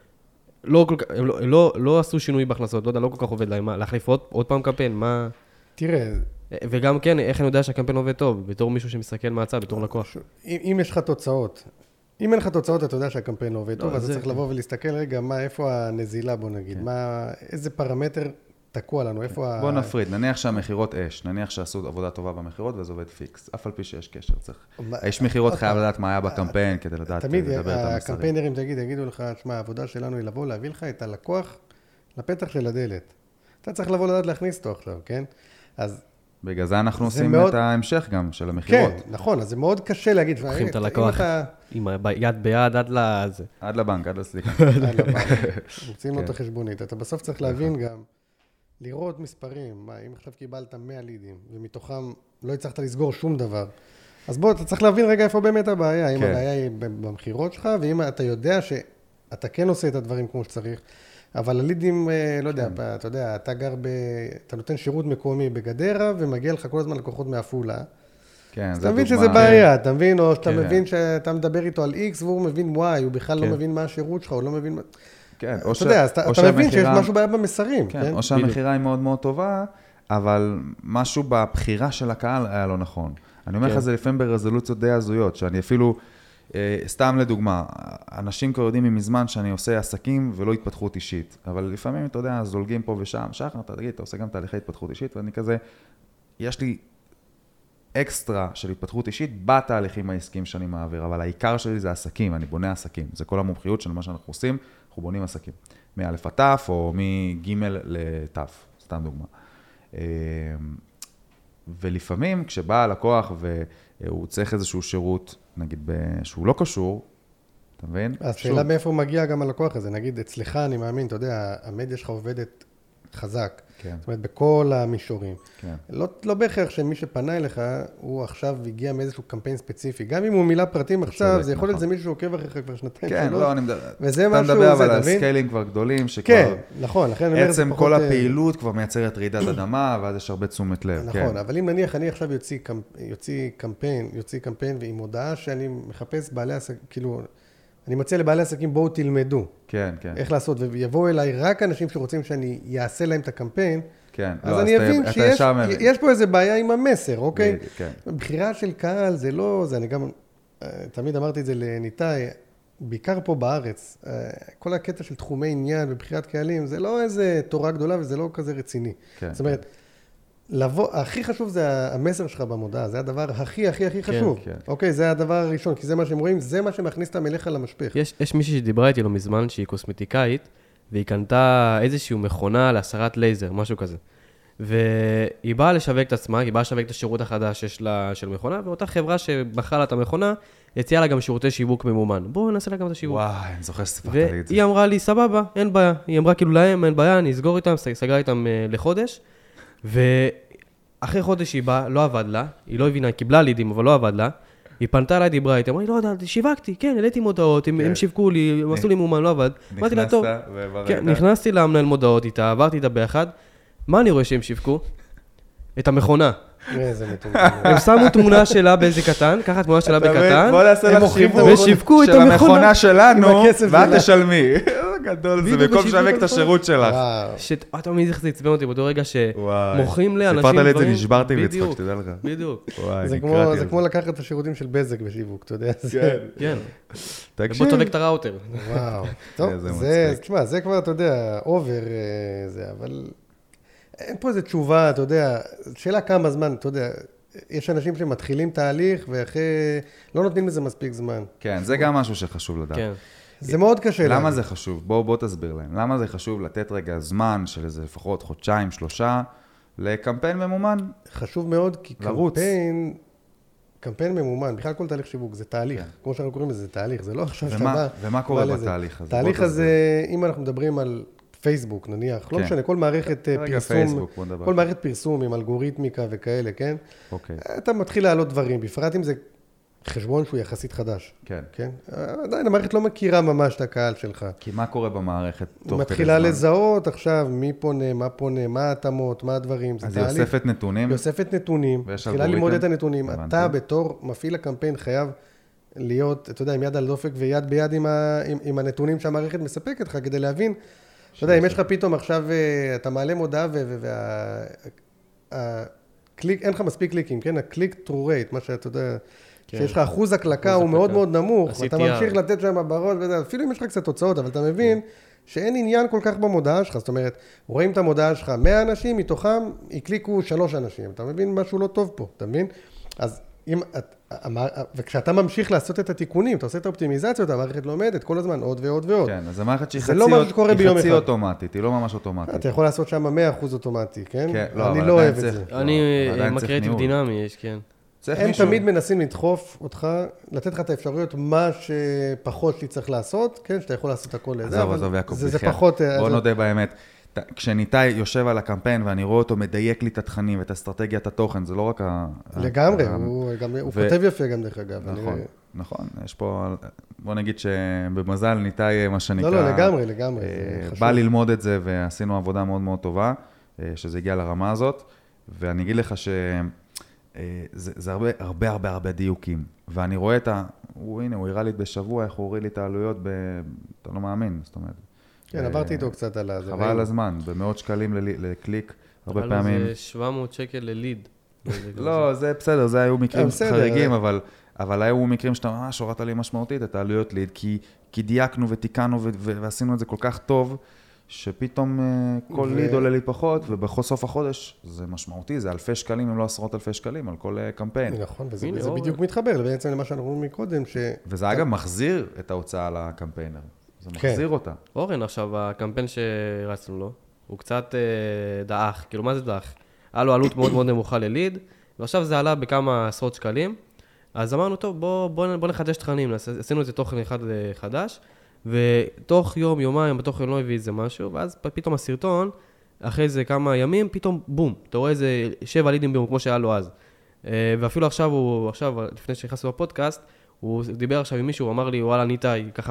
ולא עשו שינוי בהכנסות, לא יודע, לא כל כך עובד להם, להחליף עוד פעם קמפיין, מה... תראה... וגם כן, איך אני יודע שהקמפיין עובד טוב, בתור מישהו שמסתכל מהצד, בתור לקוח. אם יש לך תוצאות, אם אין לך תוצאות, אתה יודע שהקמפיין לא עובד טוב, אז אתה צריך לבוא ולהסתכל רגע, איפה הנזילה, בוא נגיד, איזה פרמטר תקוע לנו, איפה בוא נפריד, נניח שהמחירות נניח שעשו עבודה טובה במחירות, וזה עובד פיקס, אף על פי שיש קשר, צריך. יש מחירות, חייב לדעת מה היה בקמפיין, כדי לדעת לדבר את המסרים. תמיד הקמפיינרים יגידו לך, תשמע, העבודה שלנו היא לבוא, להביא לך את הלקוח לפתח של הדלת. אתה צריך לבוא לדעת להכניס אותו עכשיו, כן? אז בגלל זה אנחנו עושים את ההמשך גם של המחירות. כן, נכון, אז זה מאוד קשה להגיד. לוקחים את הלקוח עם יד ביד עד לבנק, עד לסליקה. עד לבנק. מוצאים לו את החשבונית. אתה בסוף צריך להבין גם, לראות מספרים, אם עכשיו קיבלת 100 לידים, ומתוכם לא הצלחת לסגור שום דבר, אז בוא, אתה צריך להבין רגע איפה באמת הבעיה, אם הבעיה היא במחירות שלך, ואם אתה יודע שאתה כן עושה את הדברים כמו שצריך, אבל הלידים, לא יודע, אתה יודע, אתה נותן שירות מקומי בגדרה, ומגיע לך כל הזמן לקוחות מעפולה. כן, אז אתה מבין שזה בעיה, אתה מבין, או שאתה מבין שאתה מדבר איתו על X, והוא מבין Y, הוא בכלל לא מבין מה השירות שלך, הוא לא מבין מה... כן, אתה יודע, אתה מבין שיש משהו בעיה במסרים. כן, או שהמחירה היא מאוד מאוד טובה, אבל משהו בבחירה של הקהל היה לא נכון. אני אומר לך זה לפעמים ברזולוציות די הזויות, שאני אפילו... סתם לדוגמה, אנשים כבר יודעים מזמן שאני עושה עסקים ולא התפתחות אישית, אבל לפעמים, אתה יודע, זולגים פה ושם, שחר, אתה תגיד, אתה עושה גם תהליכי התפתחות אישית, ואני כזה, יש לי אקסטרה של התפתחות אישית בתהליכים העסקיים שאני מעביר, אבל העיקר שלי זה עסקים, אני בונה עסקים, זה כל המומחיות של מה שאנחנו עושים, אנחנו בונים עסקים, מא' עד ת' או מג' לת', סתם דוגמה. ולפעמים כשבא הלקוח והוא צריך איזשהו שירות, נגיד שהוא לא קשור, אתה מבין? אז שאלה מאיפה מגיע גם הלקוח הזה, נגיד אצלך אני מאמין, אתה יודע, המדיה שלך עובדת חזק. כן. זאת אומרת, בכל המישורים. כן. לא בהכרח שמי שפנה אליך, הוא עכשיו הגיע מאיזשהו קמפיין ספציפי. גם אם הוא מילא פרטים עכשיו, זה יכול להיות זה מישהו שעוקב אחריך כבר שנתיים, כן, לא, אני מדבר. וזה אתה משהו, מדבר אבל זה, על תבין? סקיילים כבר גדולים, שכבר... כן, נכון, לכן אני אומר, עצם כל הפעילות כבר מייצרת רעידת אדמה, ואז יש הרבה תשומת לב. נכון, אבל אם נניח, אני עכשיו יוציא קמפיין, ועם הודעה שאני מחפש בעלי עסקים, כאילו, אני מציע לבעלי עסקים, בואו תלמדו. כן, כן. איך לעשות, ויבואו אליי רק אנשים שרוצים שאני אעשה להם את הקמפיין, כן. אז אני אבין שיש פה איזה בעיה עם המסר, אוקיי? כן. בחירה של קהל זה לא, זה אני גם, תמיד אמרתי את זה לניתאי, בעיקר פה בארץ, כל הקטע של תחומי עניין ובחירת קהלים, זה לא איזה תורה גדולה וזה לא כזה רציני. כן. זאת אומרת, לבוא, הכי חשוב זה המסר שלך במודעה, זה הדבר הכי חשוב. כן. אוקיי, זה הדבר הראשון, כי זה מה שהם רואים, זה מה שמכניס אותם אליך למשפך. יש מישהי שדיברה איתי לא מזמן, שהיא קוסמטיקאית, והיא קנתה איזושהי מכונה להסרת לייזר, משהו כזה. והיא באה לשווק את עצמה, היא באה לשווק את השירות החדש שיש לה של מכונה, ואותה חברה שבחרה לה את המכונה, הציעה לה גם שירותי שיווק ממומן. בואו נעשה לה גם את השיווק. וואי, אני זוכר שסיפרת לי את זה. והיא אמרה לי, סבבה, אין בעיה. היא אמרה כאילו להם, אין בעיה, אני אסגור איתם, סגרה איתם לחודש. ואחרי חודש היא באה, לא עבד לה, היא לא הבינה, היא קיבלה לידים, אבל לא עבד לה. היא פנתה אליי, דיברה איתי, אמרה לי, לא יודע, שיווקתי, כן, העליתי מודעות, הם שיווקו לי, הם עשו לי מומן, לא עבד. אמרתי לה, טוב. כן, נכנסתי למנהל מודעות איתה, עברתי איתה ביחד. מה אני רואה שהם שיווקו? את המכונה. איזה מטומטם. הם שמו תמונה שלה באיזה קטן, ככה תמונה שלה בקטן. בוא נעשה לך שיווק ושיווקו את של המכונה שלנו, ואת תשלמי. גדול זה, במקום לשווק את השירות שלך. אתה מבין איך זה עצבן אותי באותו רגע שמוכרים לאנשים דברים. סיפרת לי את זה, בדיוק, נשברתי מצחוק, שתדע לך. בדיוק. זה כמו לקחת את השירותים של בזק בשיווק, אתה יודע. כן. תקשיב. בוא תובק את הראוטר. וואו. טוב, תשמע, זה כבר, אתה יודע, אובר זה, אבל אין פה איזו תשובה, אתה יודע, שאלה כמה זמן, אתה יודע, יש אנשים שמתחילים תהליך ואחרי, לא נותנים לזה מספיק זמן. כן, זה גם משהו שחשוב לדעת. כן. זה מאוד קשה. למה זה חשוב? בוא תסביר להם. למה זה חשוב לתת רגע זמן של איזה לפחות חודשיים, 3, לקמפיין ממומן? חשוב מאוד, כי קמפיין ממומן, בכלל כל תהליך שיווק, זה תהליך. כמו שאנחנו קוראים לזה, זה תהליך. זה לא עכשיו שאתה בא... ומה קורה בתהליך הזה? תהליך הזה, אם אנחנו מדברים על פייסבוק, נניח, לא משנה, כל מערכת פרסום, כל מערכת פרסום עם אלגוריתמיקה וכאלה, כן? אוקיי. אתה מתחיל לעלות דברים, בפרט אם זה חשבון שהוא יחסית חדש. כן. כן? עדיין המערכת לא מכירה ממש את הקהל שלך. כי מה קורה במערכת תוך כדי זמן? מתחילה לזהות עכשיו מי פונה, מה ההתאמות, מה הדברים. אז היא אוספת נתונים? היא אוספת נתונים, מתחילה ללמוד את הנתונים. אתה בתור מפעיל הקמפיין חייב להיות, אתה יודע, עם יד על דופק ויד ביד עם הנתונים שהמערכת מספקת לך, כדי להבין, אתה יודע, אם יש לך פתאום עכשיו, אתה מעלה מודעה אין לך מספיק קליקים, כן? הקליק טרו רייט, מה שאתה יודע, שיש לך אחוז הקלקה הוא מאוד מאוד נמוך, ואתה ממשיך לתת שם בראש, אפילו אם יש לך קצת תוצאות, אבל אתה מבין שאין עניין כל כך במודעה שלך, זאת אומרת, רואים את המודעה שלך, 100 אנשים, מתוכם יקליקו 3 אנשים, אתה מבין משהו לא טוב פה, אתה מבין? אז וכשאתה ממשיך לעשות את התיקונים, אתה עושה את האופטימיזציות, המערכת לומדת כל הזמן עוד ועוד ועוד. כן, אז המערכת שהיא חצי אוטומטית, היא לא ממש אוטומטית. אתה יכול לעשות שם 100% אוטומטי, כן? כן, לא, אני לא אוהב את זה. אני מקריאטיב דינמי, יש, כן. הם תמיד מנסים לדחוף אותך, לתת לך את האפשרויות, מה שפחות שצריך לעשות, כן, שאתה יכול לעשות הכל לזה, עזוב, יעקב, זה פחות... בוא נודה באמת. כשניתאי יושב על הקמפיין ואני רואה אותו מדייק לי את התכנים ואת אסטרטגיית התוכן, זה לא רק לגמרי, הוא כותב יפה גם דרך אגב. נכון, יש פה, בוא נגיד שבמזל ניתאי מה שנקרא... לא, לגמרי, בא ללמוד את זה ועשינו עבודה מאוד מאוד טובה, שזה הגיע לרמה הזאת, ואני אגיד לך שזה הרבה דיוקים, ואני רואה הנה, הוא הראה לי בשבוע, איך הוא הוריד לי את העלויות, אתה לא מאמין, זאת אומרת. כן, עברתי איתו קצת על זה. חבל על הזמן, במאות שקלים לקליק, הרבה פעמים. אבל זה 700 שקל לליד. לא, זה בסדר, זה היו מקרים חריגים, אבל היו מקרים שאתה ממש הורדת לי משמעותית את העלויות ליד, כי דייקנו ותיקנו ועשינו את זה כל כך טוב, שפתאום כל ליד עולה לי פחות, ובסוף החודש זה משמעותי, זה אלפי שקלים, אם לא עשרות אלפי שקלים, על כל קמפיין. נכון, וזה בדיוק מתחבר, בעצם למה שאנחנו אומרים מקודם, וזה אגב מחזיר את ההוצאה לקמפיינר. זה מחזיר אותה. אורן, עכשיו, הקמפיין שרצנו לו, הוא קצת דאח. כאילו, מה זה דאח? היה לו עלות מאוד מאוד נמוכה לליד, ועכשיו זה עלה בכמה עשרות שקלים. אז אמרנו, טוב, בוא נחדש תכנים. עשינו את זה תוכן אחד חדש, ותוך יום, יומיים, בתוך יום לא הביא איזה משהו, ואז פתאום הסרטון אחרי זה כמה ימים, פתאום בום, אתה רואה איזה 7 לידים ביום, כמו שהיה לו אז. ואפילו עכשיו, לפני שנכנסנו לפודקאסט, הוא דיבר עכשיו עם מישהו, הוא אמר לי, וואלה, ניתאי, ככה,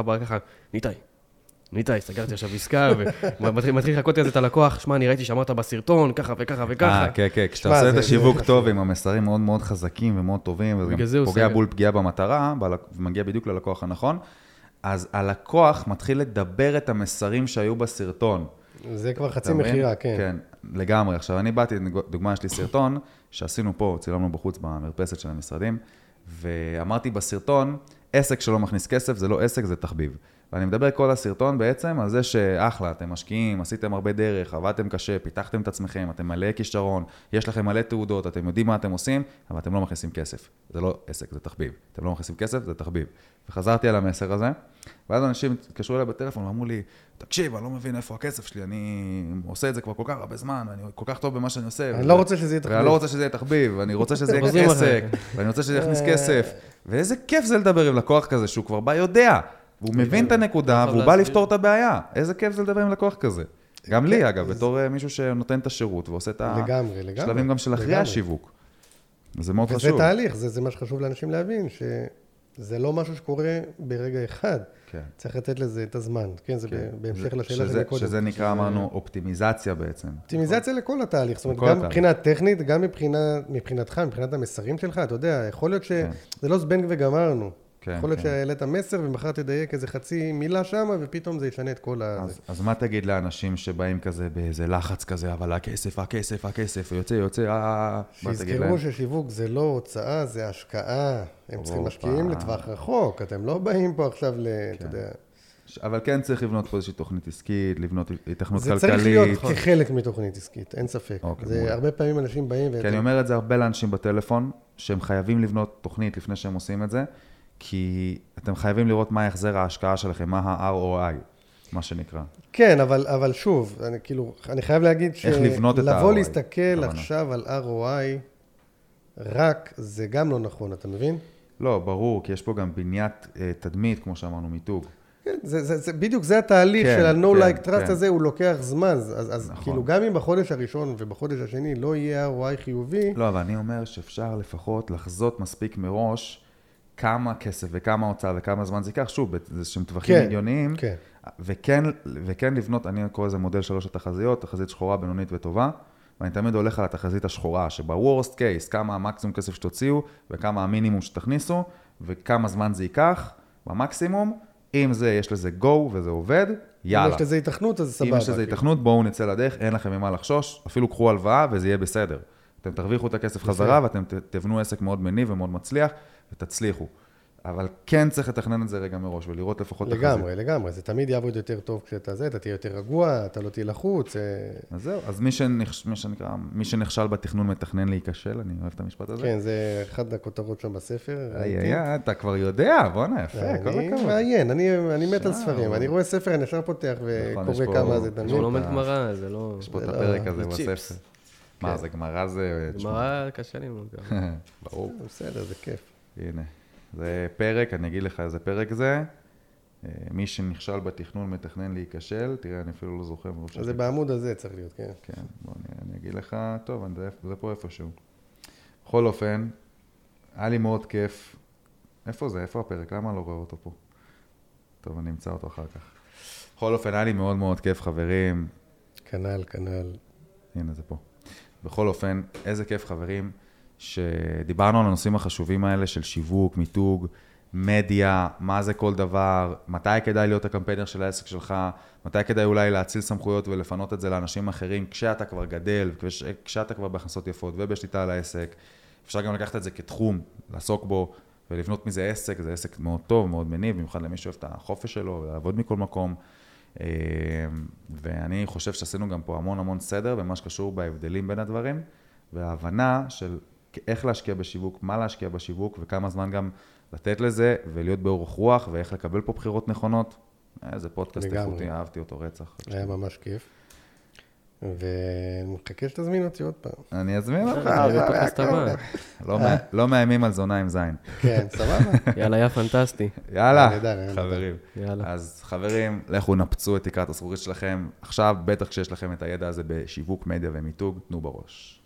ניתאי, סגרתי עכשיו עסקה, ומתחיל לחכות את הלקוח, שמע, אני ראיתי שאמרת בסרטון, ככה וככה וככה. כן, כשאתה עושה את השיווק טוב, עם המסרים מאוד מאוד חזקים ומאוד טובים, וזה גם פוגע בול פגיעה במטרה, ומגיע בדיוק ללקוח הנכון, אז הלקוח מתחיל לדבר את המסרים שהיו בסרטון. זה כבר חצי מחירה, כן. כן, לגמרי. עכשיו, אני באתי, דוגמה, יש לי סרטון, שעשינו פה, צילמנו בחוץ במרפסת של המשרדים, ואמרתי בסרטון, עסק שלא מכניס כסף, זה לא עסק, זה תחביב. ואני מדבר כל הסרטון בעצם על זה שאחלה, אתם משקיעים, עשיתם הרבה דרך, עבדתם קשה, פיתחתם את עצמכם, אתם מלא כישרון, יש לכם מלא תעודות, אתם יודעים מה אתם עושים, אבל אתם לא מכניסים כסף. זה לא עסק, זה תחביב. אתם לא מכניסים כסף, זה תחביב. וחזרתי על המסר הזה, ואז אנשים התקשרו אליי בטלפון ואמרו לי, תקשיב, אני לא מבין איפה הכסף שלי, אני עושה את זה כבר כל כך הרבה זמן, אני כל כך טוב במה שאני עושה. אני לא רוצה שזה יהיה תחביב. ואני לא רוצה שזה יהיה תחביב, ואני רוצה שזה יהיה עסק, ואני רוצה שזה יכניס כסף. ואיזה כיף זה לדבר עם לקוח כזה, שהוא כבר בא יודע, והוא מבין את הנקודה, והוא בא לפתור את הבעיה. איזה כיף זה לדבר עם לקוח כזה. גם לי, אגב, בתור מישהו שנותן את השירות, ועושה את השלבים גם של אחרי השיווק. זה מאוד חשוב. וזה תהליך, זה מה שחשוב לאנשים להבין, שזה לא משהו שקורה ברגע אחד. צריך לתת לזה את הזמן. כן, זה בהמשך לשאלה של קודם. שזה נקרא, אמרנו, אופטימיזציה בעצם. אופטימיזציה לכל התהליך. זאת אומרת, גם מבחינה טכנית, גם מבחינתך, מבחינת המסרים שלך, אתה יודע, יכול להיות שזה לא זבנג וגמרנו. יכול להיות שהעלית מסר ומחר תדייק איזה חצי מילה שם, ופתאום זה ישנה את כל ה... אז מה תגיד לאנשים שבאים כזה באיזה לחץ כזה, אבל הכסף, יוצא, שיזכרו ששיווק זה לא הוצאה, זה השקעה. הם צריכים משקיעים לטווח רחוק, אתם לא באים פה עכשיו אתה יודע... אבל כן צריך לבנות פה איזושהי תוכנית עסקית, לבנות התכנות כלכלית. זה צריך להיות כחלק מתוכנית עסקית, אין ספק. זה הרבה פעמים אנשים באים... כי אני אומר את זה הרבה לאנשים בטלפון, שהם חייבים לבנות תוכנית לפני שהם עושים את זה, כי אתם חייבים לראות מה יחזר ההשקעה שלכם, מה ה-ROI, מה שנקרא. כן, אבל שוב, אני חייב להגיד לבוא להסתכל עכשיו על ROI, רק זה גם לא נכון, אתה מבין? לא, ברור, כי יש פה גם בניית תדמית, כמו שאמרנו, מיתוג. כן, בדיוק זה התהליך של ה-No Like Trust הזה, הוא לוקח זמן, אז כאילו גם אם בחודש הראשון ובחודש השני לא יהיה ROI חיובי... לא, אבל אני אומר שאפשר לפחות לחזות מספיק מראש, כמה כסף וכמה הוצאה וכמה זמן זה ייקח, שוב, זה שהם טווחים מיליוניים, וכן לבנות, אני קורא לזה מודל 3 התחזיות, תחזית שחורה, בינונית וטובה, ואני תמיד הולך על התחזית השחורה, שב-worst case, כמה המקסימום כסף שתוציאו, וכמה המינימום שתכניסו, וכמה זמן זה ייקח, במקסימום, אם זה, יש לזה go וזה עובד, יאללה. אם יש לזה התכנות, אז סבבה. אם יש לזה התכנות, בואו נצא לדרך, אין לכם ממה לחשוש, אפילו קחו הלוואה וזה יהיה בסדר. אתם תרוויחו את הכסף חזרה, ואתם תבנו עסק מאוד מניב ומאוד מצליח, ותצליחו. אבל כן צריך לתכנן את זה רגע מראש, ולראות לפחות את החזית. לגמרי. זה תמיד יעבוד יותר טוב כשאתה זה, אתה תהיה יותר רגוע, אתה לא תהיה לחוץ. אז זהו, אז מי שנכשל בתכנון מתכנן להיכשל, אני אוהב את המשפט הזה. כן, זה אחד הכותרות שם בספר. אתה כבר יודע, בוא'נה, יפה, כל הכבוד. אני מעיין, אני מת על ספרים, אני רואה ספר, אני ישר פותח וקורא כמה זה תמיד. הוא לומד גמרא, זה לא... יש פה את הפרק הזה בספר. מה, זה גמרא זה... גמרא קשה לי מאוד. ברור. בסדר, זה כיף. הנה, זה פרק, אני אגיד לך איזה פרק זה. מי שנכשל בתכנון מתכנן להיכשל, תראה, אני אפילו לא זוכר. זה בעמוד הזה צריך להיות, כן. כן, בוא אני אגיד לך, טוב, זה פה איפשהו. בכל אופן, היה לי מאוד כיף. איפה זה? איפה הפרק? למה אני לא רואה אותו פה? טוב, אני אמצא אותו אחר כך. בכל אופן, היה לי מאוד מאוד כיף, חברים. כנ"ל. הנה, זה פה. בכל אופן, איזה כיף, חברים, שדיברנו על הנושאים החשובים האלה של שיווק, מיתוג, מדיה, מה זה כל דבר, מתי כדאי להיות הקמפיינר של העסק שלך, מתי כדאי אולי להציל סמכויות ולפנות את זה לאנשים אחרים, כשאתה כבר גדל, כשאתה כבר בהכנסות יפות ובשליטה על העסק. אפשר גם לקחת את זה כתחום, לעסוק בו ולבנות מזה עסק, זה עסק מאוד טוב, מאוד מניב, במיוחד למי שאוהב את החופש שלו, לעבוד מכל מקום. ואני חושב שעשינו גם פה המון סדר במה שקשור בהבדלים בין הדברים, וההבנה של איך להשקיע בשיווק, מה להשקיע בשיווק, וכמה זמן גם לתת לזה, ולהיות באורך רוח, ואיך לקבל פה בחירות נכונות. זה פודקאסט איכותי, אהבתי אותו רצח. היה ממש כיף. ומחכה שתזמין אותי עוד פעם. אני אזמין אותך. בפודקאסט הבא. לא מאיימים על זונה עם זין. כן, סבבה. יאללה, היה פנטסטי. יאללה, נהדר. חברים. יאללה. אז חברים, לכו נפצו את תקרת הזכוכית שלכם. עכשיו, בטח כשיש לכם את הידע הזה בשיווק, מדיה ומיתוג, תנו בראש.